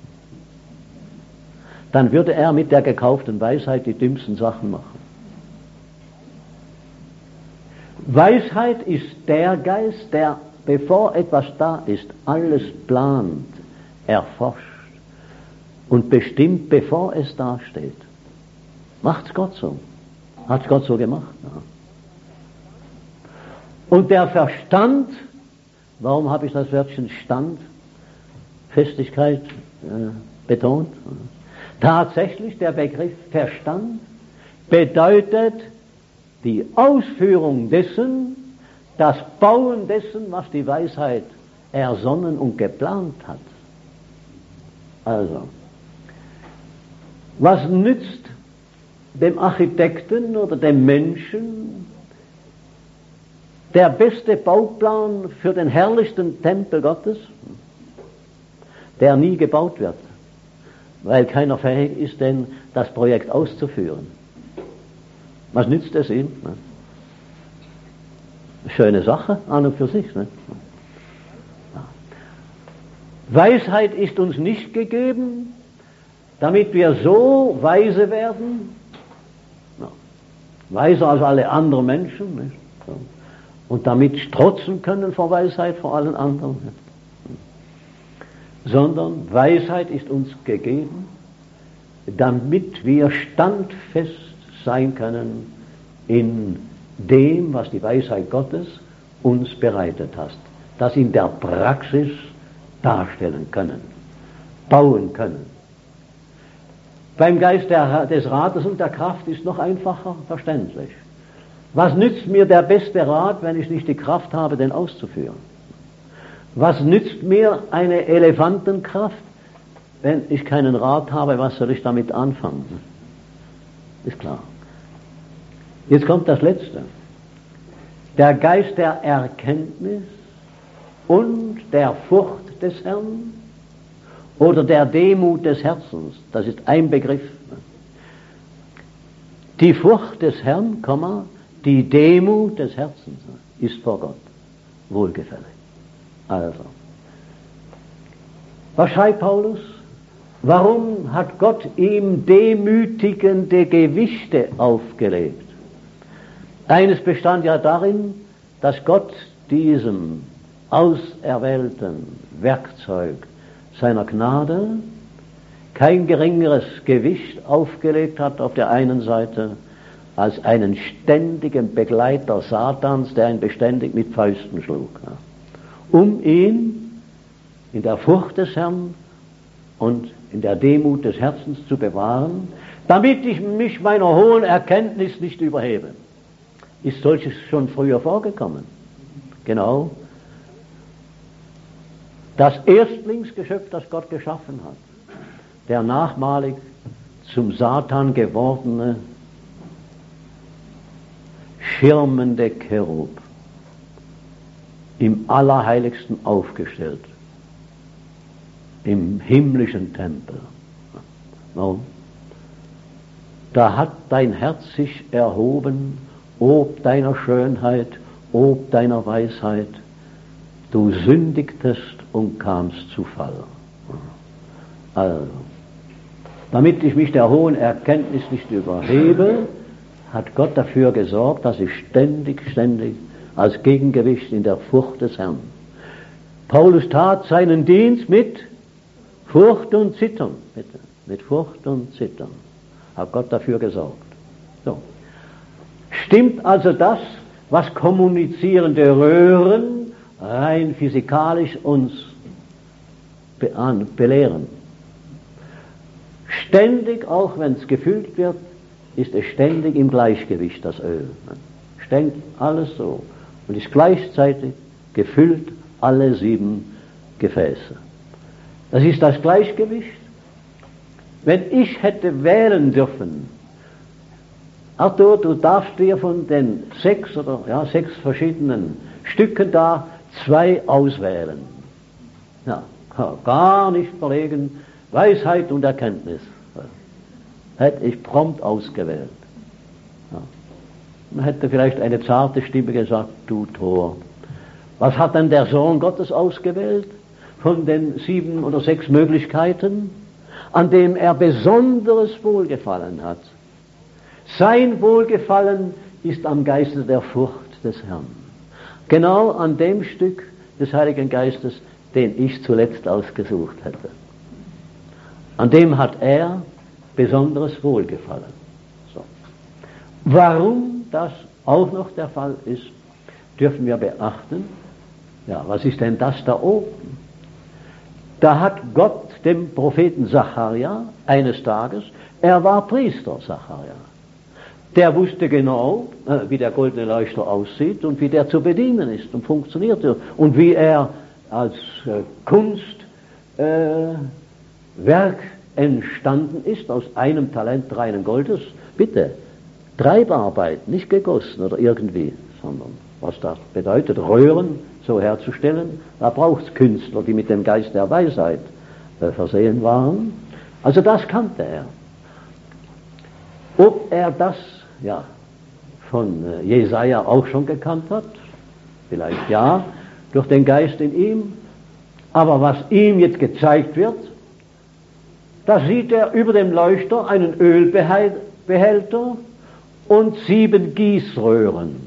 Dann würde er mit der gekauften Weisheit die dümmsten Sachen machen. Weisheit ist der Geist, der, bevor etwas da ist, alles plant, erforscht und bestimmt, bevor es da steht. Macht's Gott so? Hat's Gott so gemacht? Ja. Und der Verstand, warum habe ich das Wörtchen Stand, Festigkeit betont? Tatsächlich, der Begriff Verstand bedeutet die Ausführung dessen, das Bauen dessen, was die Weisheit ersonnen und geplant hat. Also, was nützt dem Architekten oder dem Menschen der beste Bauplan für den herrlichsten Tempel Gottes, der nie gebaut wird, weil keiner fähig ist, denn das Projekt auszuführen? Was nützt es ihm? Schöne Sache an und für sich. Ne? Weisheit ist uns nicht gegeben, damit wir so weise werden, weiser als alle anderen Menschen, nicht? Und damit strotzen können vor Weisheit vor allen anderen. Nicht? Sondern Weisheit ist uns gegeben, damit wir standfest sein können in dem, was die Weisheit Gottes uns bereitet hat, das in der Praxis darstellen können, bauen können. Beim Geist des Rates und der Kraft ist noch einfacher verständlich. Was nützt mir der beste Rat, wenn ich nicht die Kraft habe, den auszuführen? Was nützt mir eine Elefantenkraft, wenn ich keinen Rat habe, was soll ich damit anfangen? Ist klar. Jetzt kommt das Letzte. Der Geist der Erkenntnis und der Furcht des Herrn oder der Demut des Herzens, das ist ein Begriff. Die Furcht des Herrn, die Demut des Herzens ist vor Gott wohlgefällig. Also, was schreibt Paulus? Warum hat Gott ihm demütigende Gewichte aufgelegt? Eines bestand ja darin, dass Gott diesem auserwählten Werkzeug seiner Gnade kein geringeres Gewicht aufgelegt hat auf der einen Seite als einen ständigen Begleiter Satans, der ihn beständig mit Fäusten schlug, um ihn in der Furcht des Herrn und in der Demut des Herzens zu bewahren, damit ich mich meiner hohen Erkenntnis nicht überhebe. Ist solches schon früher vorgekommen? Genau. Das Erstlingsgeschöpf, das Gott geschaffen hat, der nachmalig zum Satan gewordene, schirmende Cherub, im Allerheiligsten aufgestellt, im himmlischen Tempel. No. Da hat dein Herz sich erhoben, ob deiner Schönheit, ob deiner Weisheit, du sündigtest und kamst zu Fall. Also, damit ich mich der hohen Erkenntnis nicht überhebe, hat Gott dafür gesorgt, dass ich ständig als Gegengewicht in der Furcht des Herrn. Paulus tat seinen Dienst mit Furcht und Zittern, bitte. Mit Furcht und Zittern hat Gott dafür gesorgt. So. Stimmt also das, was kommunizierende Röhren rein physikalisch uns belehren? Ständig, auch wenn es gefüllt wird, ist es ständig im Gleichgewicht, das Öl. Ständig alles so. Und ist gleichzeitig gefüllt, alle 7 Gefäße. Das ist das Gleichgewicht. Wenn ich hätte wählen dürfen, Arthur, du darfst dir von den 6 verschiedenen Stücken da 2 auswählen. Ja, gar nicht verlegen, Weisheit und Erkenntnis. Hätte ich prompt ausgewählt. Ja. Man hätte vielleicht eine zarte Stimme gesagt, du Tor. Was hat denn der Sohn Gottes ausgewählt von den 7 oder 6 Möglichkeiten, an dem er besonderes Wohlgefallen hat? Sein Wohlgefallen ist am Geiste der Furcht des Herrn. Genau an dem Stück des Heiligen Geistes, den ich zuletzt ausgesucht hätte. An dem hat er besonderes Wohlgefallen. So. Warum das auch noch der Fall ist, dürfen wir beachten. Ja, was ist denn das da oben? Da hat Gott dem Propheten Sacharja eines Tages, er war Priester, Sacharja, der wusste genau, wie der goldene Leuchter aussieht und wie der zu bedienen ist und funktioniert und wie er als Kunstwerk entstanden ist aus einem Talent reinen Goldes. Bitte, Treibarbeit, nicht gegossen oder irgendwie, sondern was das bedeutet, Röhren so herzustellen, da braucht es Künstler, die mit dem Geist der Weisheit versehen waren. Also das kannte er. Ob er das von Jesaja auch schon gekannt hat, vielleicht ja, durch den Geist in ihm, aber was ihm jetzt gezeigt wird, da sieht er über dem Leuchter einen Ölbehälter und 7 Gießröhren.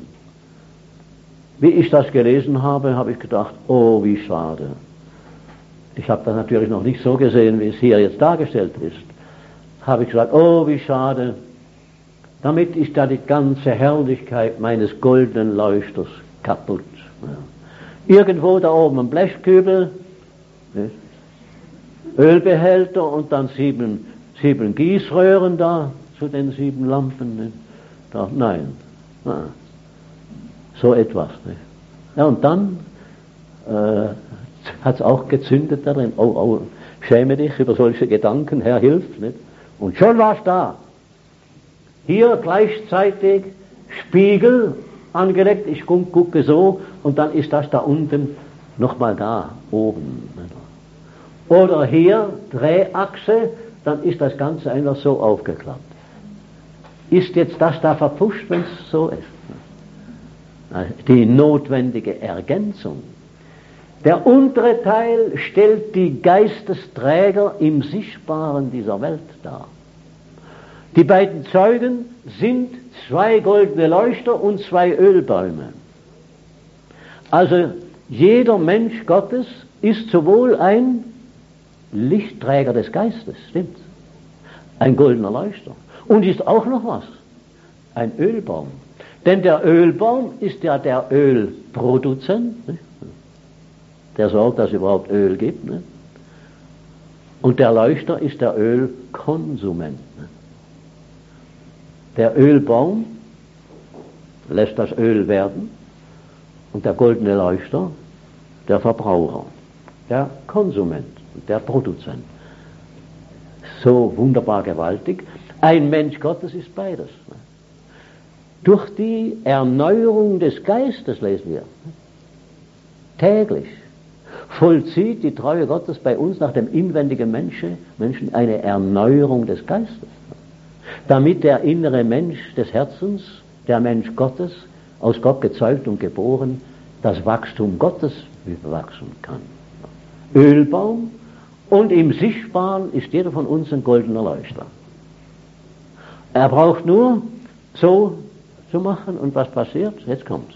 Wie ich das gelesen habe, habe ich gedacht, oh, wie schade. Ich habe das natürlich noch nicht so gesehen, wie es hier jetzt dargestellt ist. Habe ich gesagt, oh, wie schade. Damit ist da die ganze Herrlichkeit meines goldenen Leuchters kaputt. Ja. Irgendwo da oben ein Blechkübel, nicht? Ölbehälter und dann 7 Gießröhren da zu den 7 Lampen. Nicht? Da, nein. Ja. So etwas. Nicht? Ja, und dann hat es auch gezündet darin. Oh, schäme dich über solche Gedanken, Herr, hilf. Nicht? Und schon war es da. Hier gleichzeitig Spiegel angelegt, ich gucke so und dann ist das da unten nochmal da, oben. Oder hier Drehachse, dann ist das Ganze einfach so aufgeklappt. Ist jetzt das da verpusht, wenn es so ist? Die notwendige Ergänzung. Der untere Teil stellt die Geistesträger im Sichtbaren dieser Welt dar. Die beiden Zeugen sind 2 goldene Leuchter und 2 Ölbäume. Also jeder Mensch Gottes ist sowohl ein Lichtträger des Geistes, stimmt, ein goldener Leuchter, und ist auch noch was, ein Ölbaum. Denn der Ölbaum ist ja der Ölproduzent, nicht? Der sorgt, dass es überhaupt Öl gibt. Nicht? Und der Leuchter ist der Ölkonsument. Nicht? Der Ölbaum lässt das Öl werden und der goldene Leuchter der Verbraucher, der Konsument, der Produzent. So wunderbar gewaltig. Ein Mensch Gottes ist beides. Durch die Erneuerung des Geistes, lesen wir, täglich vollzieht die Treue Gottes bei uns nach dem inwendigen Menschen eine Erneuerung des Geistes, damit der innere Mensch des Herzens, der Mensch Gottes, aus Gott gezeugt und geboren, das Wachstum Gottes überwachsen kann. Ölbaum Und im Sichtbaren ist jeder von uns ein goldener Leuchter. Er braucht nur so zu machen, und was passiert? Jetzt kommt's.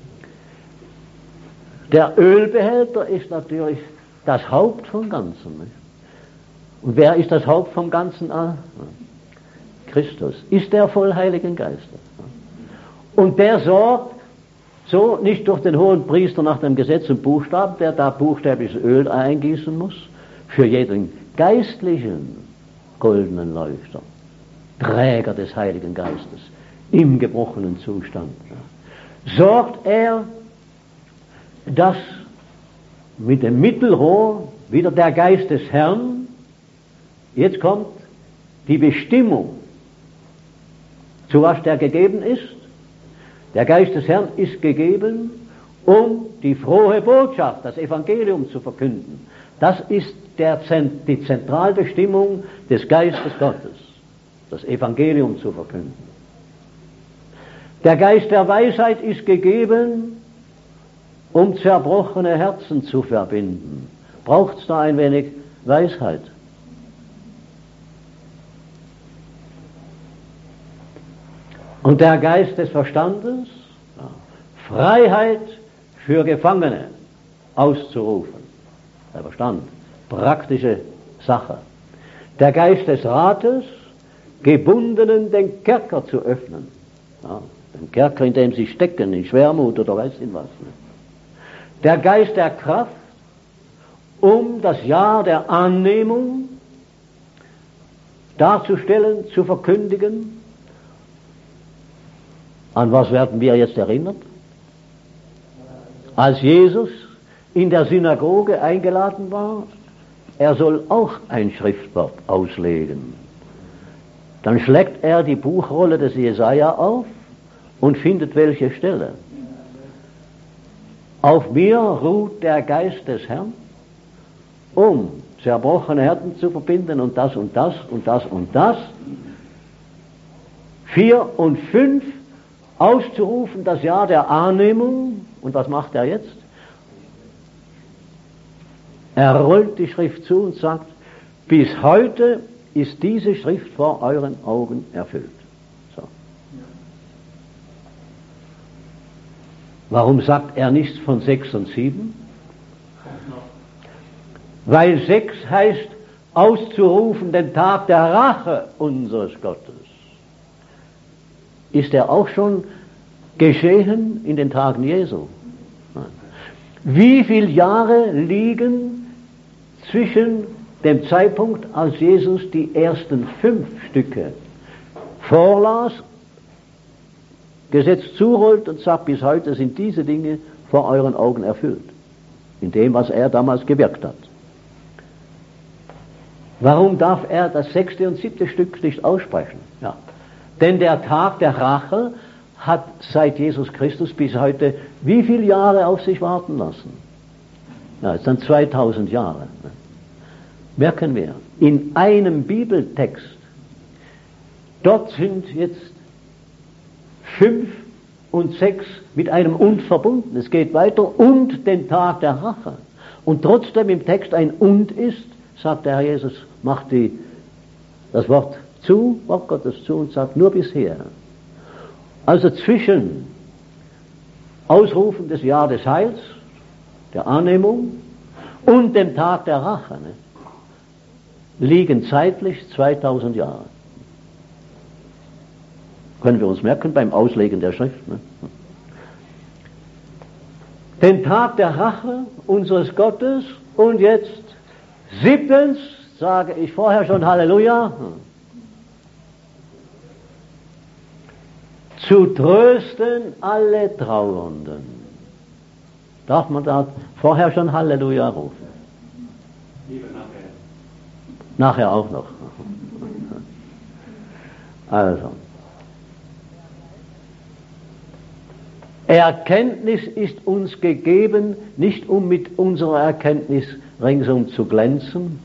Der Ölbehälter ist natürlich das Haupt vom Ganzen. Nicht? Und wer ist das Haupt vom Ganzen? Christus. Ist der voll Heiligen Geistes. Und der sorgt so nicht durch den hohen Priester nach dem Gesetz und Buchstaben, der da buchstäbliches Öl eingießen muss, für jeden geistlichen goldenen Leuchter, Träger des Heiligen Geistes, im gebrochenen Zustand, sorgt er, dass mit dem Mittelrohr wieder der Geist des Herrn, jetzt kommt die Bestimmung, zu was der gegeben ist. Der Geist des Herrn ist gegeben, um die frohe Botschaft, das Evangelium zu verkünden. Das ist die Zentralbestimmung des Geistes Gottes, das Evangelium zu verkünden. Der Geist der Weisheit ist gegeben, um zerbrochene Herzen zu verbinden. Braucht es da ein wenig Weisheit? Und der Geist des Verstandes, Freiheit für Gefangene auszurufen. Der Verstand, praktische Sache. Der Geist des Rates, Gebundenen den Kerker zu öffnen. Ja, den Kerker, in dem sie stecken, in Schwermut oder weiß ich was. Der Geist der Kraft, um das Ja der Annehmung darzustellen, zu verkündigen. An was werden wir jetzt erinnert? Als Jesus in der Synagoge eingeladen war, er soll auch ein Schriftwort auslegen. Dann schlägt er die Buchrolle des Jesaja auf und findet welche Stelle. Auf mir ruht der Geist des Herrn, um zerbrochene Herzen zu verbinden und das und das und das und das. 4 und 5 auszurufen, das Ja der Annehmung. Und was macht er jetzt? Er rollt die Schrift zu und sagt, bis heute ist diese Schrift vor euren Augen erfüllt. So. Warum sagt er nichts von 6 und 7? Weil 6 heißt auszurufen den Tag der Rache unseres Gottes. Ist er auch schon geschehen in den Tagen Jesu? Nein. Wie viele Jahre liegen zwischen dem Zeitpunkt, als Jesus die ersten 5 Stücke vorlas, Gesetz zurollt und sagt, bis heute sind diese Dinge vor euren Augen erfüllt, in dem, was er damals gewirkt hat. Warum darf er das 6. und 7. Stück nicht aussprechen? Ja. Denn der Tag der Rache hat seit Jesus Christus bis heute wie viele Jahre auf sich warten lassen? Ja, es sind 2000 Jahre. Merken wir, in einem Bibeltext, dort sind jetzt 5 und 6 mit einem Und verbunden. Es geht weiter, und den Tag der Rache. Und trotzdem im Text ein Und ist, sagt der Herr Jesus, macht das Wort zu, Wort Gottes zu und sagt nur bisher. Also zwischen Ausrufen des Ja des Heils, der Annehmung und dem Tag der Rache liegen zeitlich 2000 Jahre. Können wir uns merken beim Auslegen der Schrift. Den Tag der Rache unseres Gottes, und jetzt 7. sage ich vorher schon Halleluja, zu trösten alle Trauernden. Darf man da vorher schon Halleluja rufen? Lieber nachher. Nachher auch noch. Also. Erkenntnis ist uns gegeben, nicht um mit unserer Erkenntnis ringsum zu glänzen,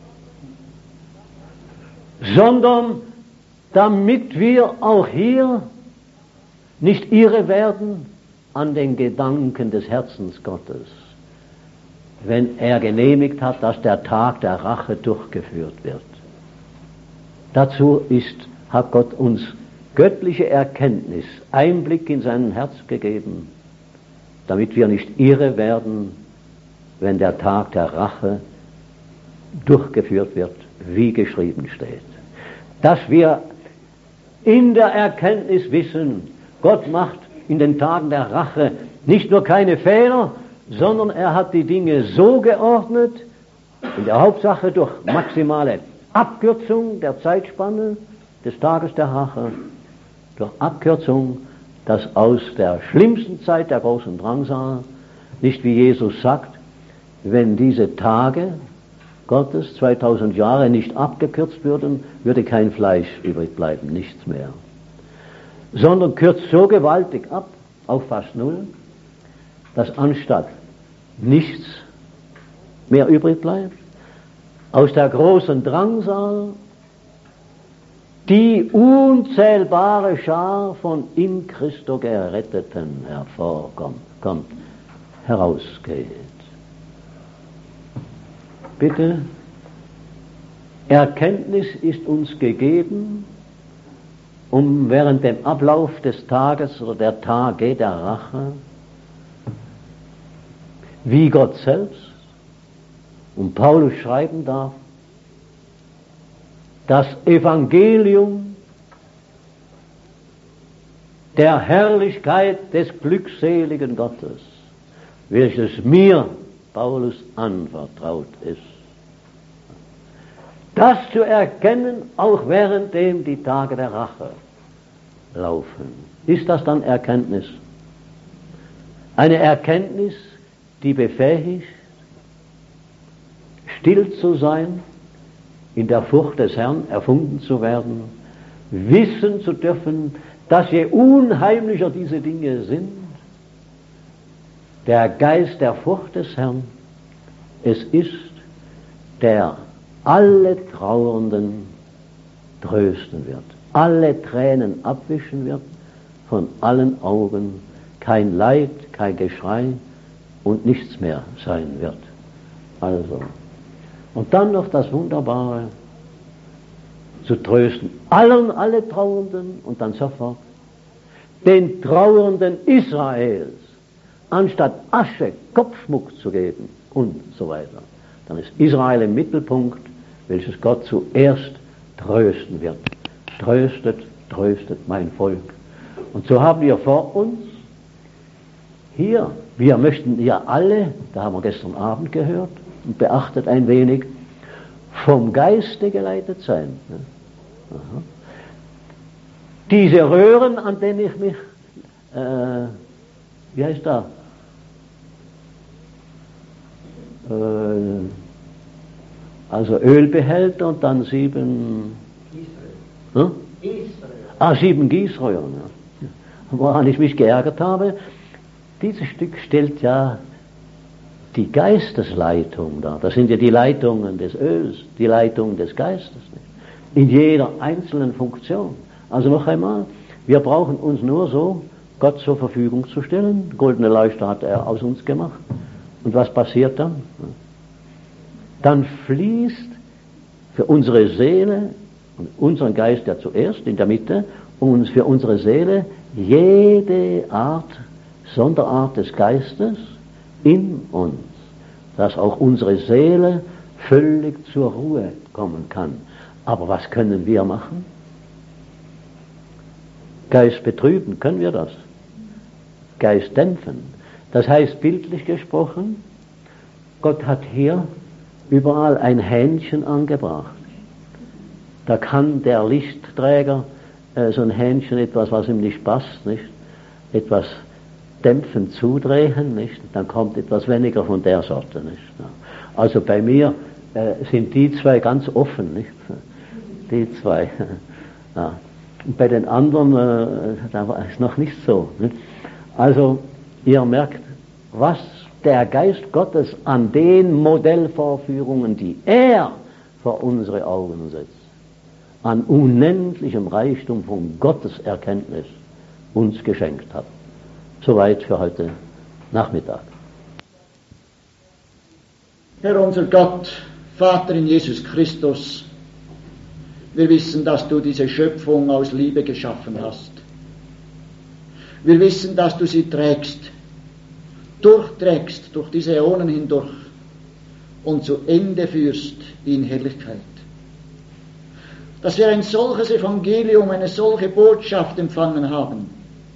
sondern damit wir auch hier nicht irre werden an den Gedanken des Herzens Gottes. wenn er genehmigt hat, dass der Tag der Rache durchgeführt wird. Dazu hat Gott uns göttliche Erkenntnis, Einblick in sein Herz gegeben, damit wir nicht irre werden, wenn der Tag der Rache durchgeführt wird, wie geschrieben steht. Dass wir in der Erkenntnis wissen, Gott macht in den Tagen der Rache nicht nur keine Fehler, sondern er hat die Dinge so geordnet, in der Hauptsache durch maximale Abkürzung der Zeitspanne des Tages der Rache, durch Abkürzung, dass aus der schlimmsten Zeit der großen Drangsal, nicht wie Jesus sagt, wenn diese Tage Gottes 2000 Jahre nicht abgekürzt würden, würde kein Fleisch übrig bleiben, nichts mehr. Sondern kürzt so gewaltig ab, auf fast null, dass anstatt nichts mehr übrig bleibt, aus der großen Drangsal die unzählbare Schar von in Christo Geretteten herausgeht. Bitte, Erkenntnis ist uns gegeben, um während dem Ablauf des Tages oder der Tage der Rache, wie Gott selbst, und Paulus schreiben darf, das Evangelium der Herrlichkeit des glückseligen Gottes, welches mir, Paulus, anvertraut ist. Das zu erkennen, auch währenddem die Tage der Rache laufen. Ist das dann Erkenntnis? Eine Erkenntnis, die befähigt, still zu sein, in der Furcht des Herrn erfunden zu werden, wissen zu dürfen, dass je unheimlicher diese Dinge sind, der Geist der Furcht des Herrn es ist, der alle Trauernden trösten wird, alle Tränen abwischen wird, von allen Augen kein Leid, kein Geschrei und nichts mehr sein wird. Also, und dann noch das Wunderbare, zu trösten alle Trauernden und dann sofort den Trauernden Israels, anstatt Asche Kopfschmuck zu geben und so weiter. Dann ist Israel im Mittelpunkt, welches Gott zuerst trösten wird. Tröstet, tröstet mein Volk. Und so haben wir vor uns hier, wir möchten ja alle, da haben wir gestern Abend gehört und beachtet ein wenig, vom Geiste geleitet sein. Aha. Diese Röhren, an denen ich mich, wie heißt da? Also Ölbehälter und dann 7 7 Gießröhren. Ja. Woran ich mich geärgert habe, dieses Stück stellt ja die Geistesleitung dar. Das sind ja die Leitungen des Öls, die Leitungen des Geistes. Nicht? In jeder einzelnen Funktion. Also noch einmal, wir brauchen uns nur so Gott zur Verfügung zu stellen. Goldene Leuchter hat er aus uns gemacht. Und was passiert dann? Dann fließt für unsere Seele und unseren Geist ja zuerst in der Mitte und für unsere Seele jede Art, Sonderart des Geistes in uns, dass auch unsere Seele völlig zur Ruhe kommen kann. Aber was können wir machen? Geist betrüben, können wir das? Geist dämpfen. Das heißt, bildlich gesprochen, Gott hat hier überall ein Hähnchen angebracht. Da kann der Lichtträger so ein Hähnchen etwas, was ihm nicht passt, nicht? Etwas dämpfend zudrehen, nicht? Dann kommt etwas weniger von der Sorte, nicht? Also bei mir sind die zwei ganz offen, nicht? Die zwei. Ja. Und bei den anderen, da war es noch nicht so. Nicht? Also, ihr merkt, was der Geist Gottes an den Modellvorführungen, die er vor unsere Augen setzt, an unendlichem Reichtum von Gottes Erkenntnis uns geschenkt hat. Soweit für heute Nachmittag. Herr unser Gott, Vater in Jesus Christus, wir wissen, dass du diese Schöpfung aus Liebe geschaffen hast. Wir wissen, dass du sie durchträgst durch diese Äonen hindurch und zu Ende führst in Herrlichkeit. Dass wir ein solches Evangelium, eine solche Botschaft empfangen haben,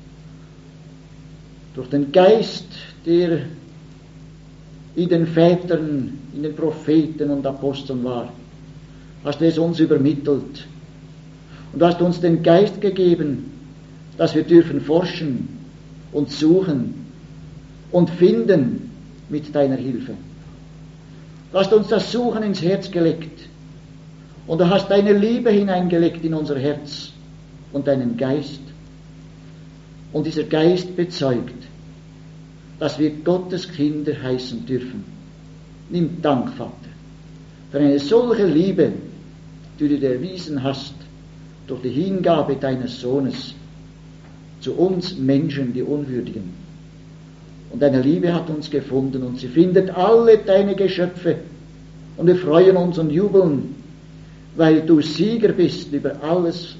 durch den Geist, der in den Vätern, in den Propheten und Aposteln war, hast du es uns übermittelt. Und du hast uns den Geist gegeben, dass wir dürfen forschen und suchen und finden mit deiner Hilfe. Du hast uns das Suchen ins Herz gelegt und du hast deine Liebe hineingelegt in unser Herz und deinen Geist. Und dieser Geist bezeugt, dass wir Gottes Kinder heißen dürfen. Nimm Dank, Vater, für eine solche Liebe, die du dir erwiesen hast durch die Hingabe deines Sohnes zu uns Menschen, die Unwürdigen. Und deine Liebe hat uns gefunden und sie findet alle deine Geschöpfe. Und wir freuen uns und jubeln, weil du Sieger bist über alles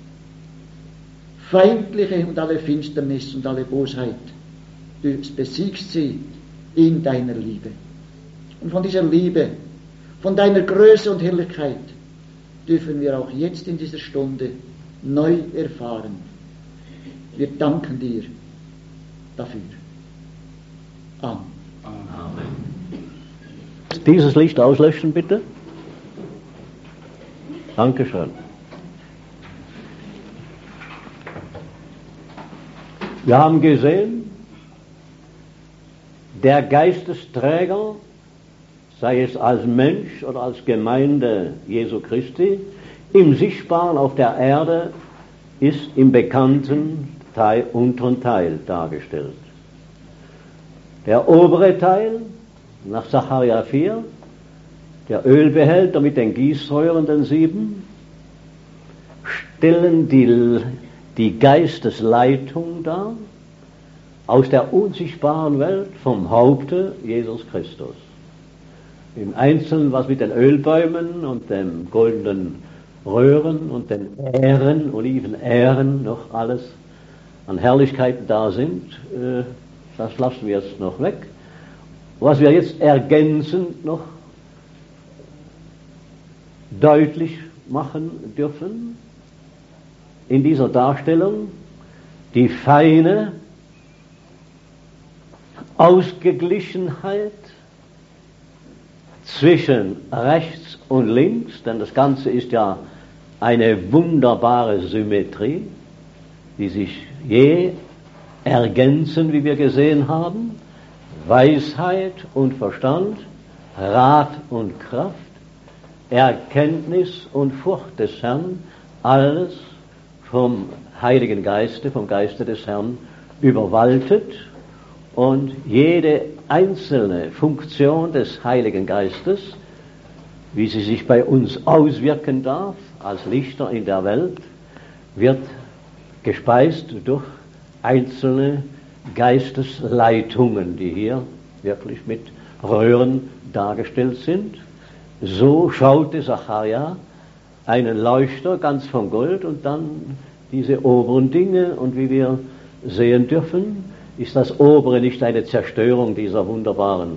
Feindliche und alle Finsternis und alle Bosheit. Du besiegst sie in deiner Liebe. Und von dieser Liebe, von deiner Größe und Herrlichkeit dürfen wir auch jetzt in dieser Stunde neu erfahren. Wir danken dir dafür. Amen. Dieses Licht auslöschen, bitte. Dankeschön. Wir haben gesehen, der Geistesträger, sei es als Mensch oder als Gemeinde Jesu Christi, im Sichtbaren auf der Erde ist im bekannten unteren Teil dargestellt. Der obere Teil, nach Sacharja 4, der Ölbehälter mit den Gießröhren, den 7, stellen die Geistesleitung dar aus der unsichtbaren Welt vom Haupte Jesus Christus. Im Einzelnen, was mit den Ölbäumen und den goldenen Röhren und den Ähren, Olivenähren noch alles an Herrlichkeiten da sind, das lassen wir jetzt noch weg. Was wir jetzt ergänzend noch deutlich machen dürfen in dieser Darstellung, die feine Ausgeglichenheit zwischen rechts und links, denn das Ganze ist ja eine wunderbare Symmetrie, die sich je ergänzen, wie wir gesehen haben, Weisheit und Verstand, Rat und Kraft, Erkenntnis und Furcht des Herrn, alles vom Heiligen Geiste, vom Geiste des Herrn überwaltet und jede einzelne Funktion des Heiligen Geistes, wie sie sich bei uns auswirken darf, als Lichter in der Welt, wird gespeist durch einzelne Geistesleitungen, die hier wirklich mit Röhren dargestellt sind. So schaute Sacharja einen Leuchter ganz von Gold und dann diese oberen Dinge, und wie wir sehen dürfen, ist das obere nicht eine Zerstörung dieser wunderbaren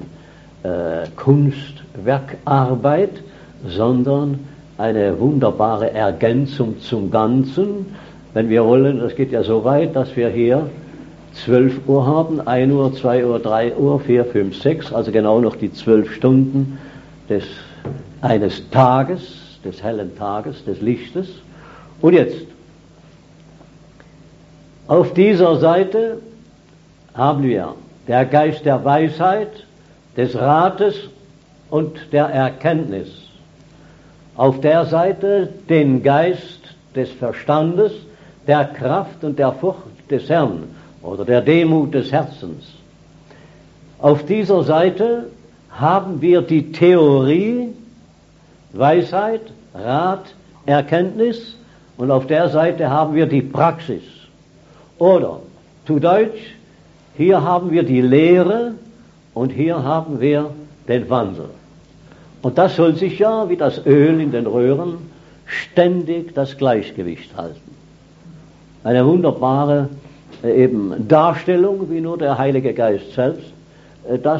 Kunstwerkarbeit, sondern eine wunderbare Ergänzung zum Ganzen. Wenn wir wollen, das geht ja so weit, dass wir hier 12 Uhr haben, 1 Uhr, 2 Uhr, 3 Uhr, 4, 5, 6, also genau noch die 12 Stunden eines Tages, des hellen Tages, des Lichtes. Und jetzt, auf dieser Seite haben wir der Geist der Weisheit, des Rates und der Erkenntnis. Auf der Seite den Geist des Verstandes, der Kraft und der Furcht des Herrn oder der Demut des Herzens. Auf dieser Seite haben wir die Theorie, Weisheit, Rat, Erkenntnis, und auf der Seite haben wir die Praxis. Oder, zu Deutsch, hier haben wir die Lehre und hier haben wir den Wandel. Und das soll sich ja, wie das Öl in den Röhren, ständig das Gleichgewicht halten. Eine wunderbare eben Darstellung, wie nur der Heilige Geist selbst das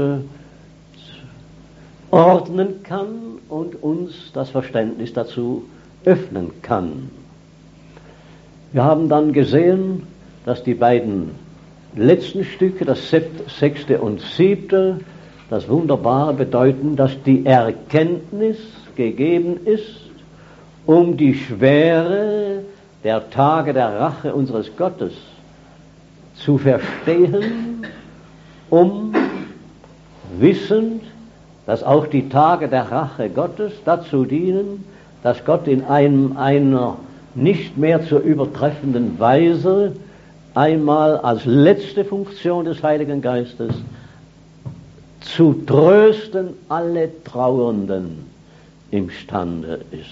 ordnen kann und uns das Verständnis dazu öffnen kann. Wir haben dann gesehen, dass die beiden letzten Stücke, das 6. und 7., das Wunderbare bedeuten, dass die Erkenntnis gegeben ist, um die Schwere der Tage der Rache unseres Gottes zu verstehen, um wissend, dass auch die Tage der Rache Gottes dazu dienen, dass Gott in einer nicht mehr zu übertreffenden Weise einmal als letzte Funktion des Heiligen Geistes zu trösten alle Trauernden imstande ist.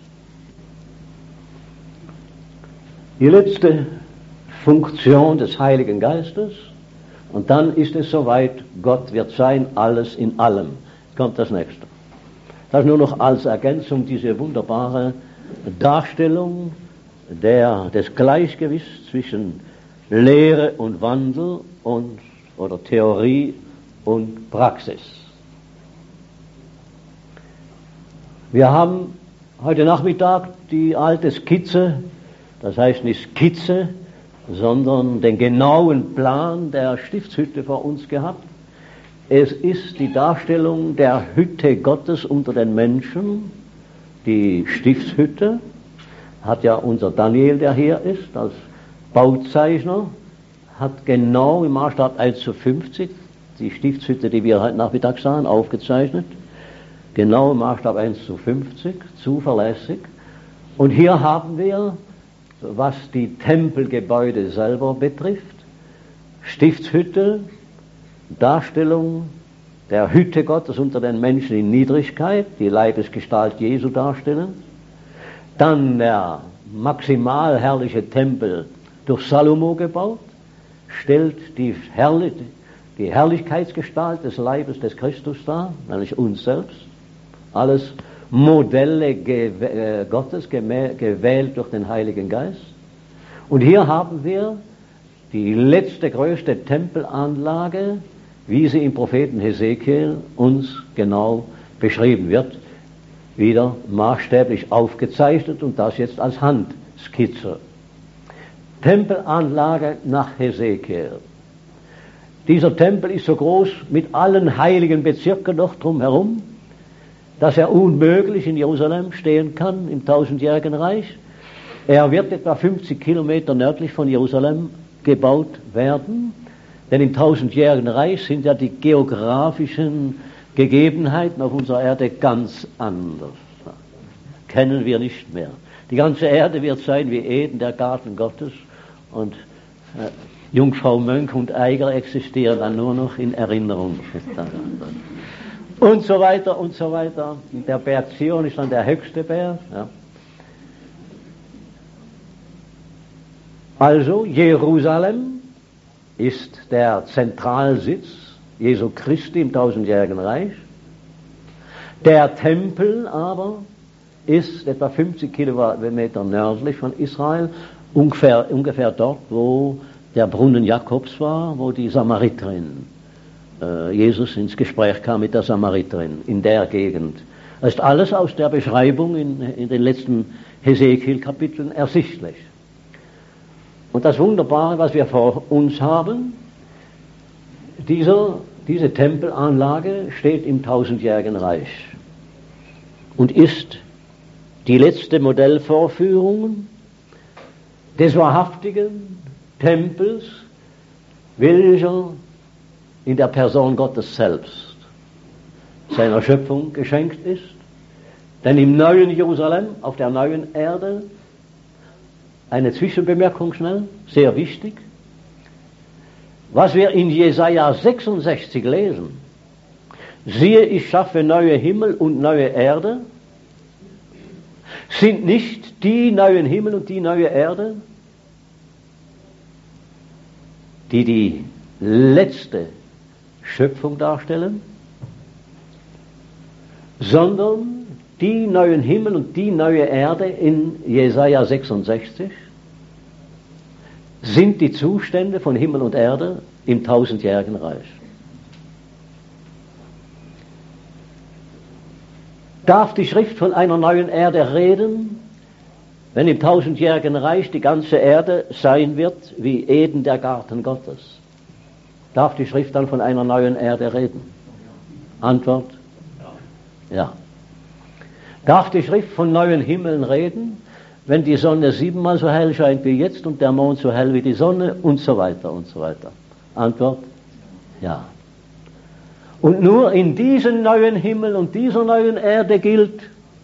Die letzte Funktion des Heiligen Geistes, und dann ist es soweit, Gott wird sein, alles in allem. Kommt das nächste. Das nur noch als Ergänzung diese wunderbare Darstellung des Gleichgewichts zwischen Lehre und Wandel oder Theorie und Praxis. Wir haben heute Nachmittag die alte Skizze, das heißt nicht Skizze, sondern den genauen Plan der Stiftshütte vor uns gehabt. Es ist die Darstellung der Hütte Gottes unter den Menschen, die Stiftshütte, hat ja unser Daniel, der hier ist, als Bauzeichner, hat genau im Maßstab 1:50 die Stiftshütte, die wir heute Nachmittag sahen, aufgezeichnet. Genau im Maßstab 1:50, zuverlässig. Und hier haben wir, was die Tempelgebäude selber betrifft, Stiftshütte, Darstellung der Hütte Gottes unter den Menschen in Niedrigkeit, die Leibesgestalt Jesu darstellen. Dann der maximal herrliche Tempel durch Salomo gebaut, stellt die Herrlichkeitsgestalt des Leibes des Christus dar, nämlich uns selbst. Alles Modelle Gottes, gewählt durch den Heiligen Geist. Und hier haben wir die letzte größte Tempelanlage, wie sie im Propheten Hesekiel uns genau beschrieben wird, wieder maßstäblich aufgezeichnet und das jetzt als Handskizze. Tempelanlage nach Hesekiel. Dieser Tempel ist so groß mit allen heiligen Bezirken noch drumherum, dass er unmöglich in Jerusalem stehen kann im 1000-jährigen Reich. Er wird etwa 50 Kilometer nördlich von Jerusalem gebaut werden, denn im 1000-jährigen Reich sind ja die geografischen Gegebenheiten auf unserer Erde ganz anders. Kennen wir nicht mehr. Die ganze Erde wird sein wie Eden, der Garten Gottes, und Jungfrau Mönch und Eiger existieren dann nur noch in Erinnerung. Und so weiter und so weiter. Der Berg Zion ist dann der höchste Berg. Ja. Also Jerusalem ist der Zentralsitz Jesu Christi im 1000-jährigen Reich. Der Tempel aber ist etwa 50 Kilometer nördlich von Israel, ungefähr dort, wo der Brunnen Jakobs war, wo die Samariterin, Jesus ins Gespräch kam mit der Samariterin, in der Gegend. Das ist alles aus der Beschreibung in den letzten Hesekiel-Kapiteln ersichtlich. Und das Wunderbare, was wir vor uns haben, diese Tempelanlage steht im 1000-jährigen Reich und ist die letzte Modellvorführung des wahrhaftigen Tempels, welcher in der Person Gottes selbst seiner Schöpfung geschenkt ist. Denn im neuen Jerusalem, auf der neuen Erde, eine Zwischenbemerkung schnell, sehr wichtig, was wir in Jesaja 66 lesen: Siehe, ich schaffe neue Himmel und neue Erde, sind nicht die neuen Himmel und die neue Erde, die die letzte Schöpfung darstellen? sondern die neuen Himmel und die neue Erde in Jesaja 66 sind die Zustände von Himmel und Erde im tausendjährigen Reich. Darf die Schrift von einer neuen Erde reden, wenn im tausendjährigen Reich die ganze Erde sein wird wie Eden, der Garten Gottes? Darf die Schrift dann von einer neuen Erde reden? Antwort: ja. Darf die Schrift von neuen Himmeln reden, wenn die Sonne 7-mal so hell scheint wie jetzt und der Mond so hell wie die Sonne und so weiter und so weiter? Antwort: ja. Und nur in diesen neuen Himmel und dieser neuen Erde gilt,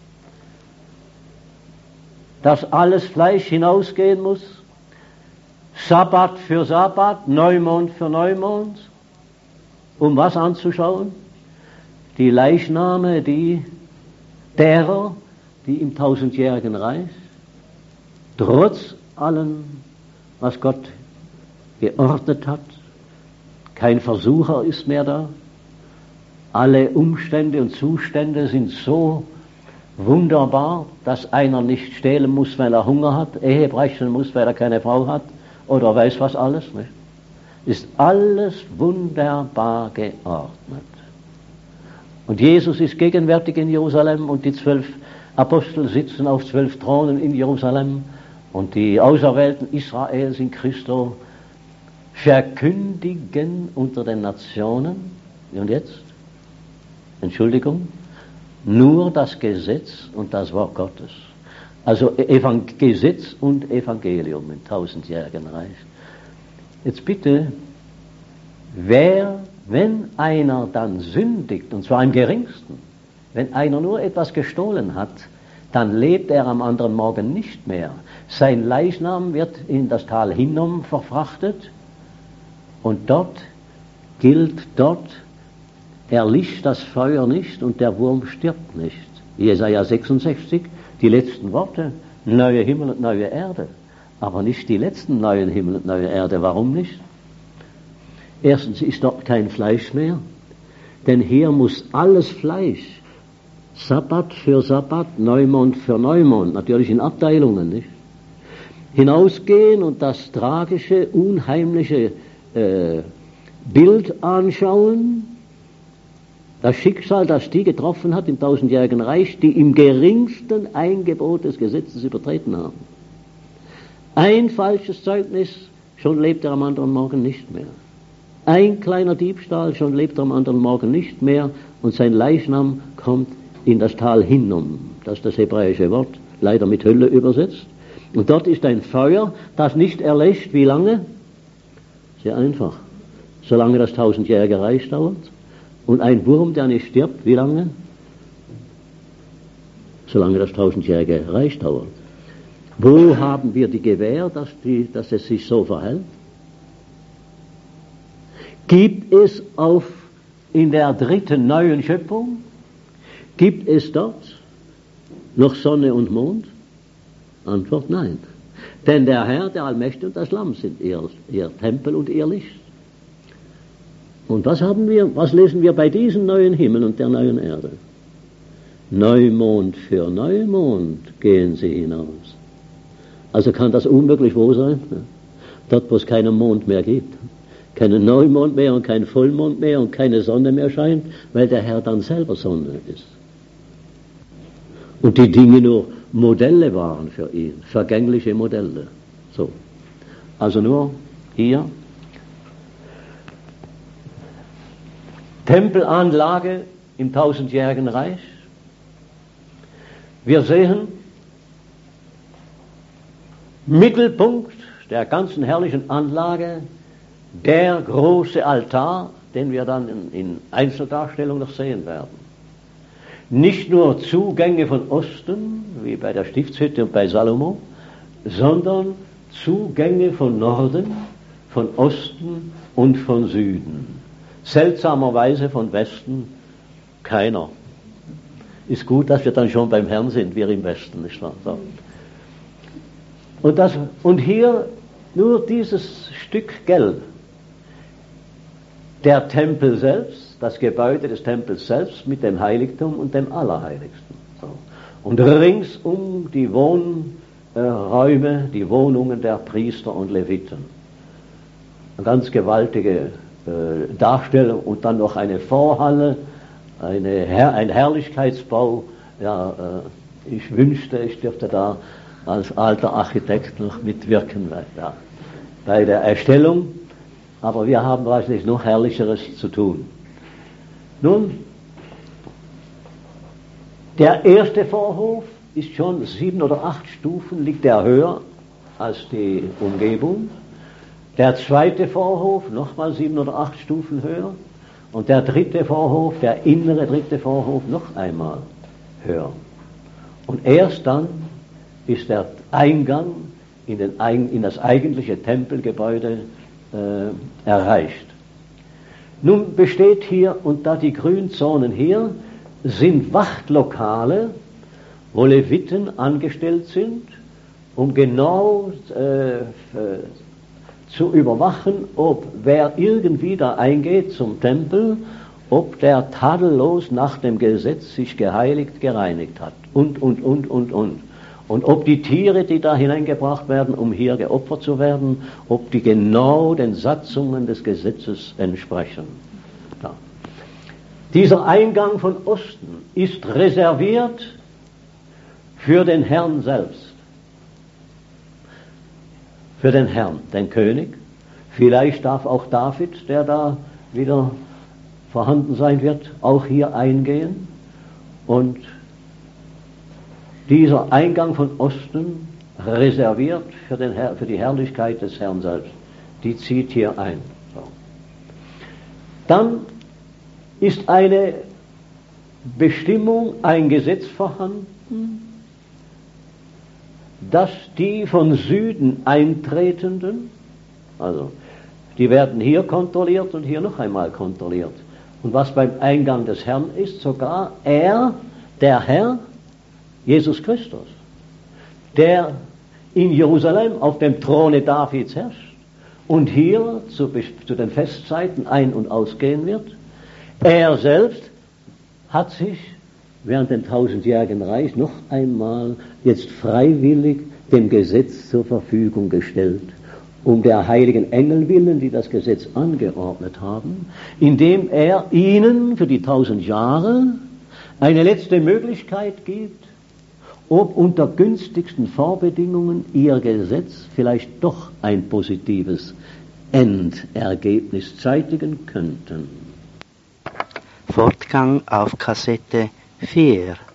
dass alles Fleisch hinausgehen muss, Sabbat für Sabbat, Neumond für Neumond, um was anzuschauen? Die Leichname derer, die im tausendjährigen Reich, trotz allem, was Gott geordnet hat, kein Versucher ist mehr da, alle Umstände und Zustände sind so wunderbar, dass einer nicht stehlen muss, weil er Hunger hat, Ehe brechen muss, weil er keine Frau hat, oder weiß was alles, nicht? Ist alles wunderbar geordnet. Und Jesus ist gegenwärtig in Jerusalem und die 12 Apostel sitzen auf 12 Thronen in Jerusalem und die Auserwählten Israels in Christo verkündigen unter den Nationen, und jetzt? Entschuldigung, nur das Gesetz und das Wort Gottes. Also Gesetz und Evangelium im tausendjährigen Reich. Jetzt bitte, wenn einer dann sündigt, und zwar im geringsten, wenn einer nur etwas gestohlen hat, dann lebt er am anderen Morgen nicht mehr. Sein Leichnam wird in das Tal Hinnom verfrachtet und dort gilt, erlischt das Feuer nicht und der Wurm stirbt nicht. Jesaja 66, die letzten Worte, neue Himmel und neue Erde, aber nicht die letzten neuen Himmel und neue Erde. Warum nicht? Erstens ist dort kein Fleisch mehr, denn hier muss alles Fleisch, Sabbat für Sabbat, Neumond für Neumond, natürlich in Abteilungen, nicht? Hinausgehen und das tragische, unheimliche Bild anschauen, das Schicksal, das die getroffen hat im tausendjährigen Reich, die im geringsten ein Gebot des Gesetzes übertreten haben. Ein falsches Zeugnis, schon lebt er am anderen Morgen nicht mehr. Ein kleiner Diebstahl, schon lebt er am anderen Morgen nicht mehr und sein Leichnam kommt in das Tal Hinnom. Das ist das hebräische Wort, leider mit Hölle übersetzt. Und dort ist ein Feuer, das nicht erlischt. Wie lange? Sehr einfach. Solange das tausendjährige Reich dauert. Und ein Wurm, der nicht stirbt, wie lange? Solange das tausendjährige Reich dauert. Wo haben wir die Gewähr, dass es sich so verhält? Gibt es in der dritten neuen Schöpfung, gibt es dort noch Sonne und Mond? Antwort: nein. Denn der Herr, der Allmächtige und das Lamm sind ihr Tempel und ihr Licht. Und was lesen wir bei diesen neuen Himmel und der neuen Erde? Neumond für Neumond gehen sie hinaus. Also kann das unmöglich wo sein? Dort, wo es keinen Mond mehr gibt. Keinen Neumond mehr und kein Vollmond mehr und keine Sonne mehr scheint, weil der Herr dann selber Sonne ist. Und die Dinge nur Modelle waren für ihn, vergängliche Modelle. So. Also nur hier Tempelanlage im tausendjährigen Reich. Wir sehen Mittelpunkt der ganzen herrlichen Anlage der große Altar, den wir dann in Einzeldarstellung noch sehen werden. Nicht nur Zugänge von Osten, wie bei der Stiftshütte und bei Salomo, sondern Zugänge von Norden, von Osten und von Süden. Seltsamerweise von Westen keiner. Ist gut, dass wir dann schon beim Herrn sind, wir im Westen, nicht wahr? So. Und hier nur dieses Stück Gelb. der Tempel selbst, das Gebäude des Tempels selbst mit dem Heiligtum und dem Allerheiligsten. So. Und ringsum die Wohnräume, die Wohnungen der Priester und Leviten. Eine ganz gewaltige Darstellung und dann noch eine Vorhalle, ein Herrlichkeitsbau. Ja, ich wünschte, ich dürfte da als alter Architekt noch mitwirken bei der Erstellung, aber wir haben wahrscheinlich noch Herrlicheres zu tun. Nun, der erste Vorhof ist schon 7 oder 8 Stufen, liegt er höher als die Umgebung. Der zweite Vorhof, nochmal 7 oder 8 Stufen höher. Und der dritte Vorhof, der innere dritte Vorhof, noch einmal höher. Und erst dann ist der Eingang in das eigentliche Tempelgebäude erreicht. Nun besteht hier, und da die Grünzonen hier sind Wachtlokale, wo Leviten angestellt sind, um genau zu überwachen, ob wer irgendwie da eingeht zum Tempel, ob der tadellos nach dem Gesetz sich geheiligt, gereinigt hat und. Und ob die Tiere, die da hineingebracht werden, um hier geopfert zu werden, ob die genau den Satzungen des Gesetzes entsprechen. Ja. Dieser Eingang von Osten ist reserviert für den Herrn selbst. Für den Herrn, den König. Vielleicht darf auch David, der da wieder vorhanden sein wird, auch hier eingehen. Und dieser Eingang von Osten, reserviert für die Herrlichkeit des Herrn selbst, die zieht hier ein. So. Dann ist eine Bestimmung, ein Gesetz vorhanden, dass die von Süden Eintretenden, also die werden hier kontrolliert und hier noch einmal kontrolliert. Und was beim Eingang des Herrn ist, sogar der Herr, Jesus Christus, der in Jerusalem auf dem Throne Davids herrscht und hier zu den Festzeiten ein- und ausgehen wird, er selbst hat sich während dem 1000-jährigen Reich noch einmal jetzt freiwillig dem Gesetz zur Verfügung gestellt, um der heiligen Engel willen, die das Gesetz angeordnet haben, indem er ihnen für die 1000 Jahre eine letzte Möglichkeit gibt, ob unter günstigsten Vorbedingungen ihr Gesetz vielleicht doch ein positives Endergebnis zeitigen könnten. Fortgang auf Kassette 4.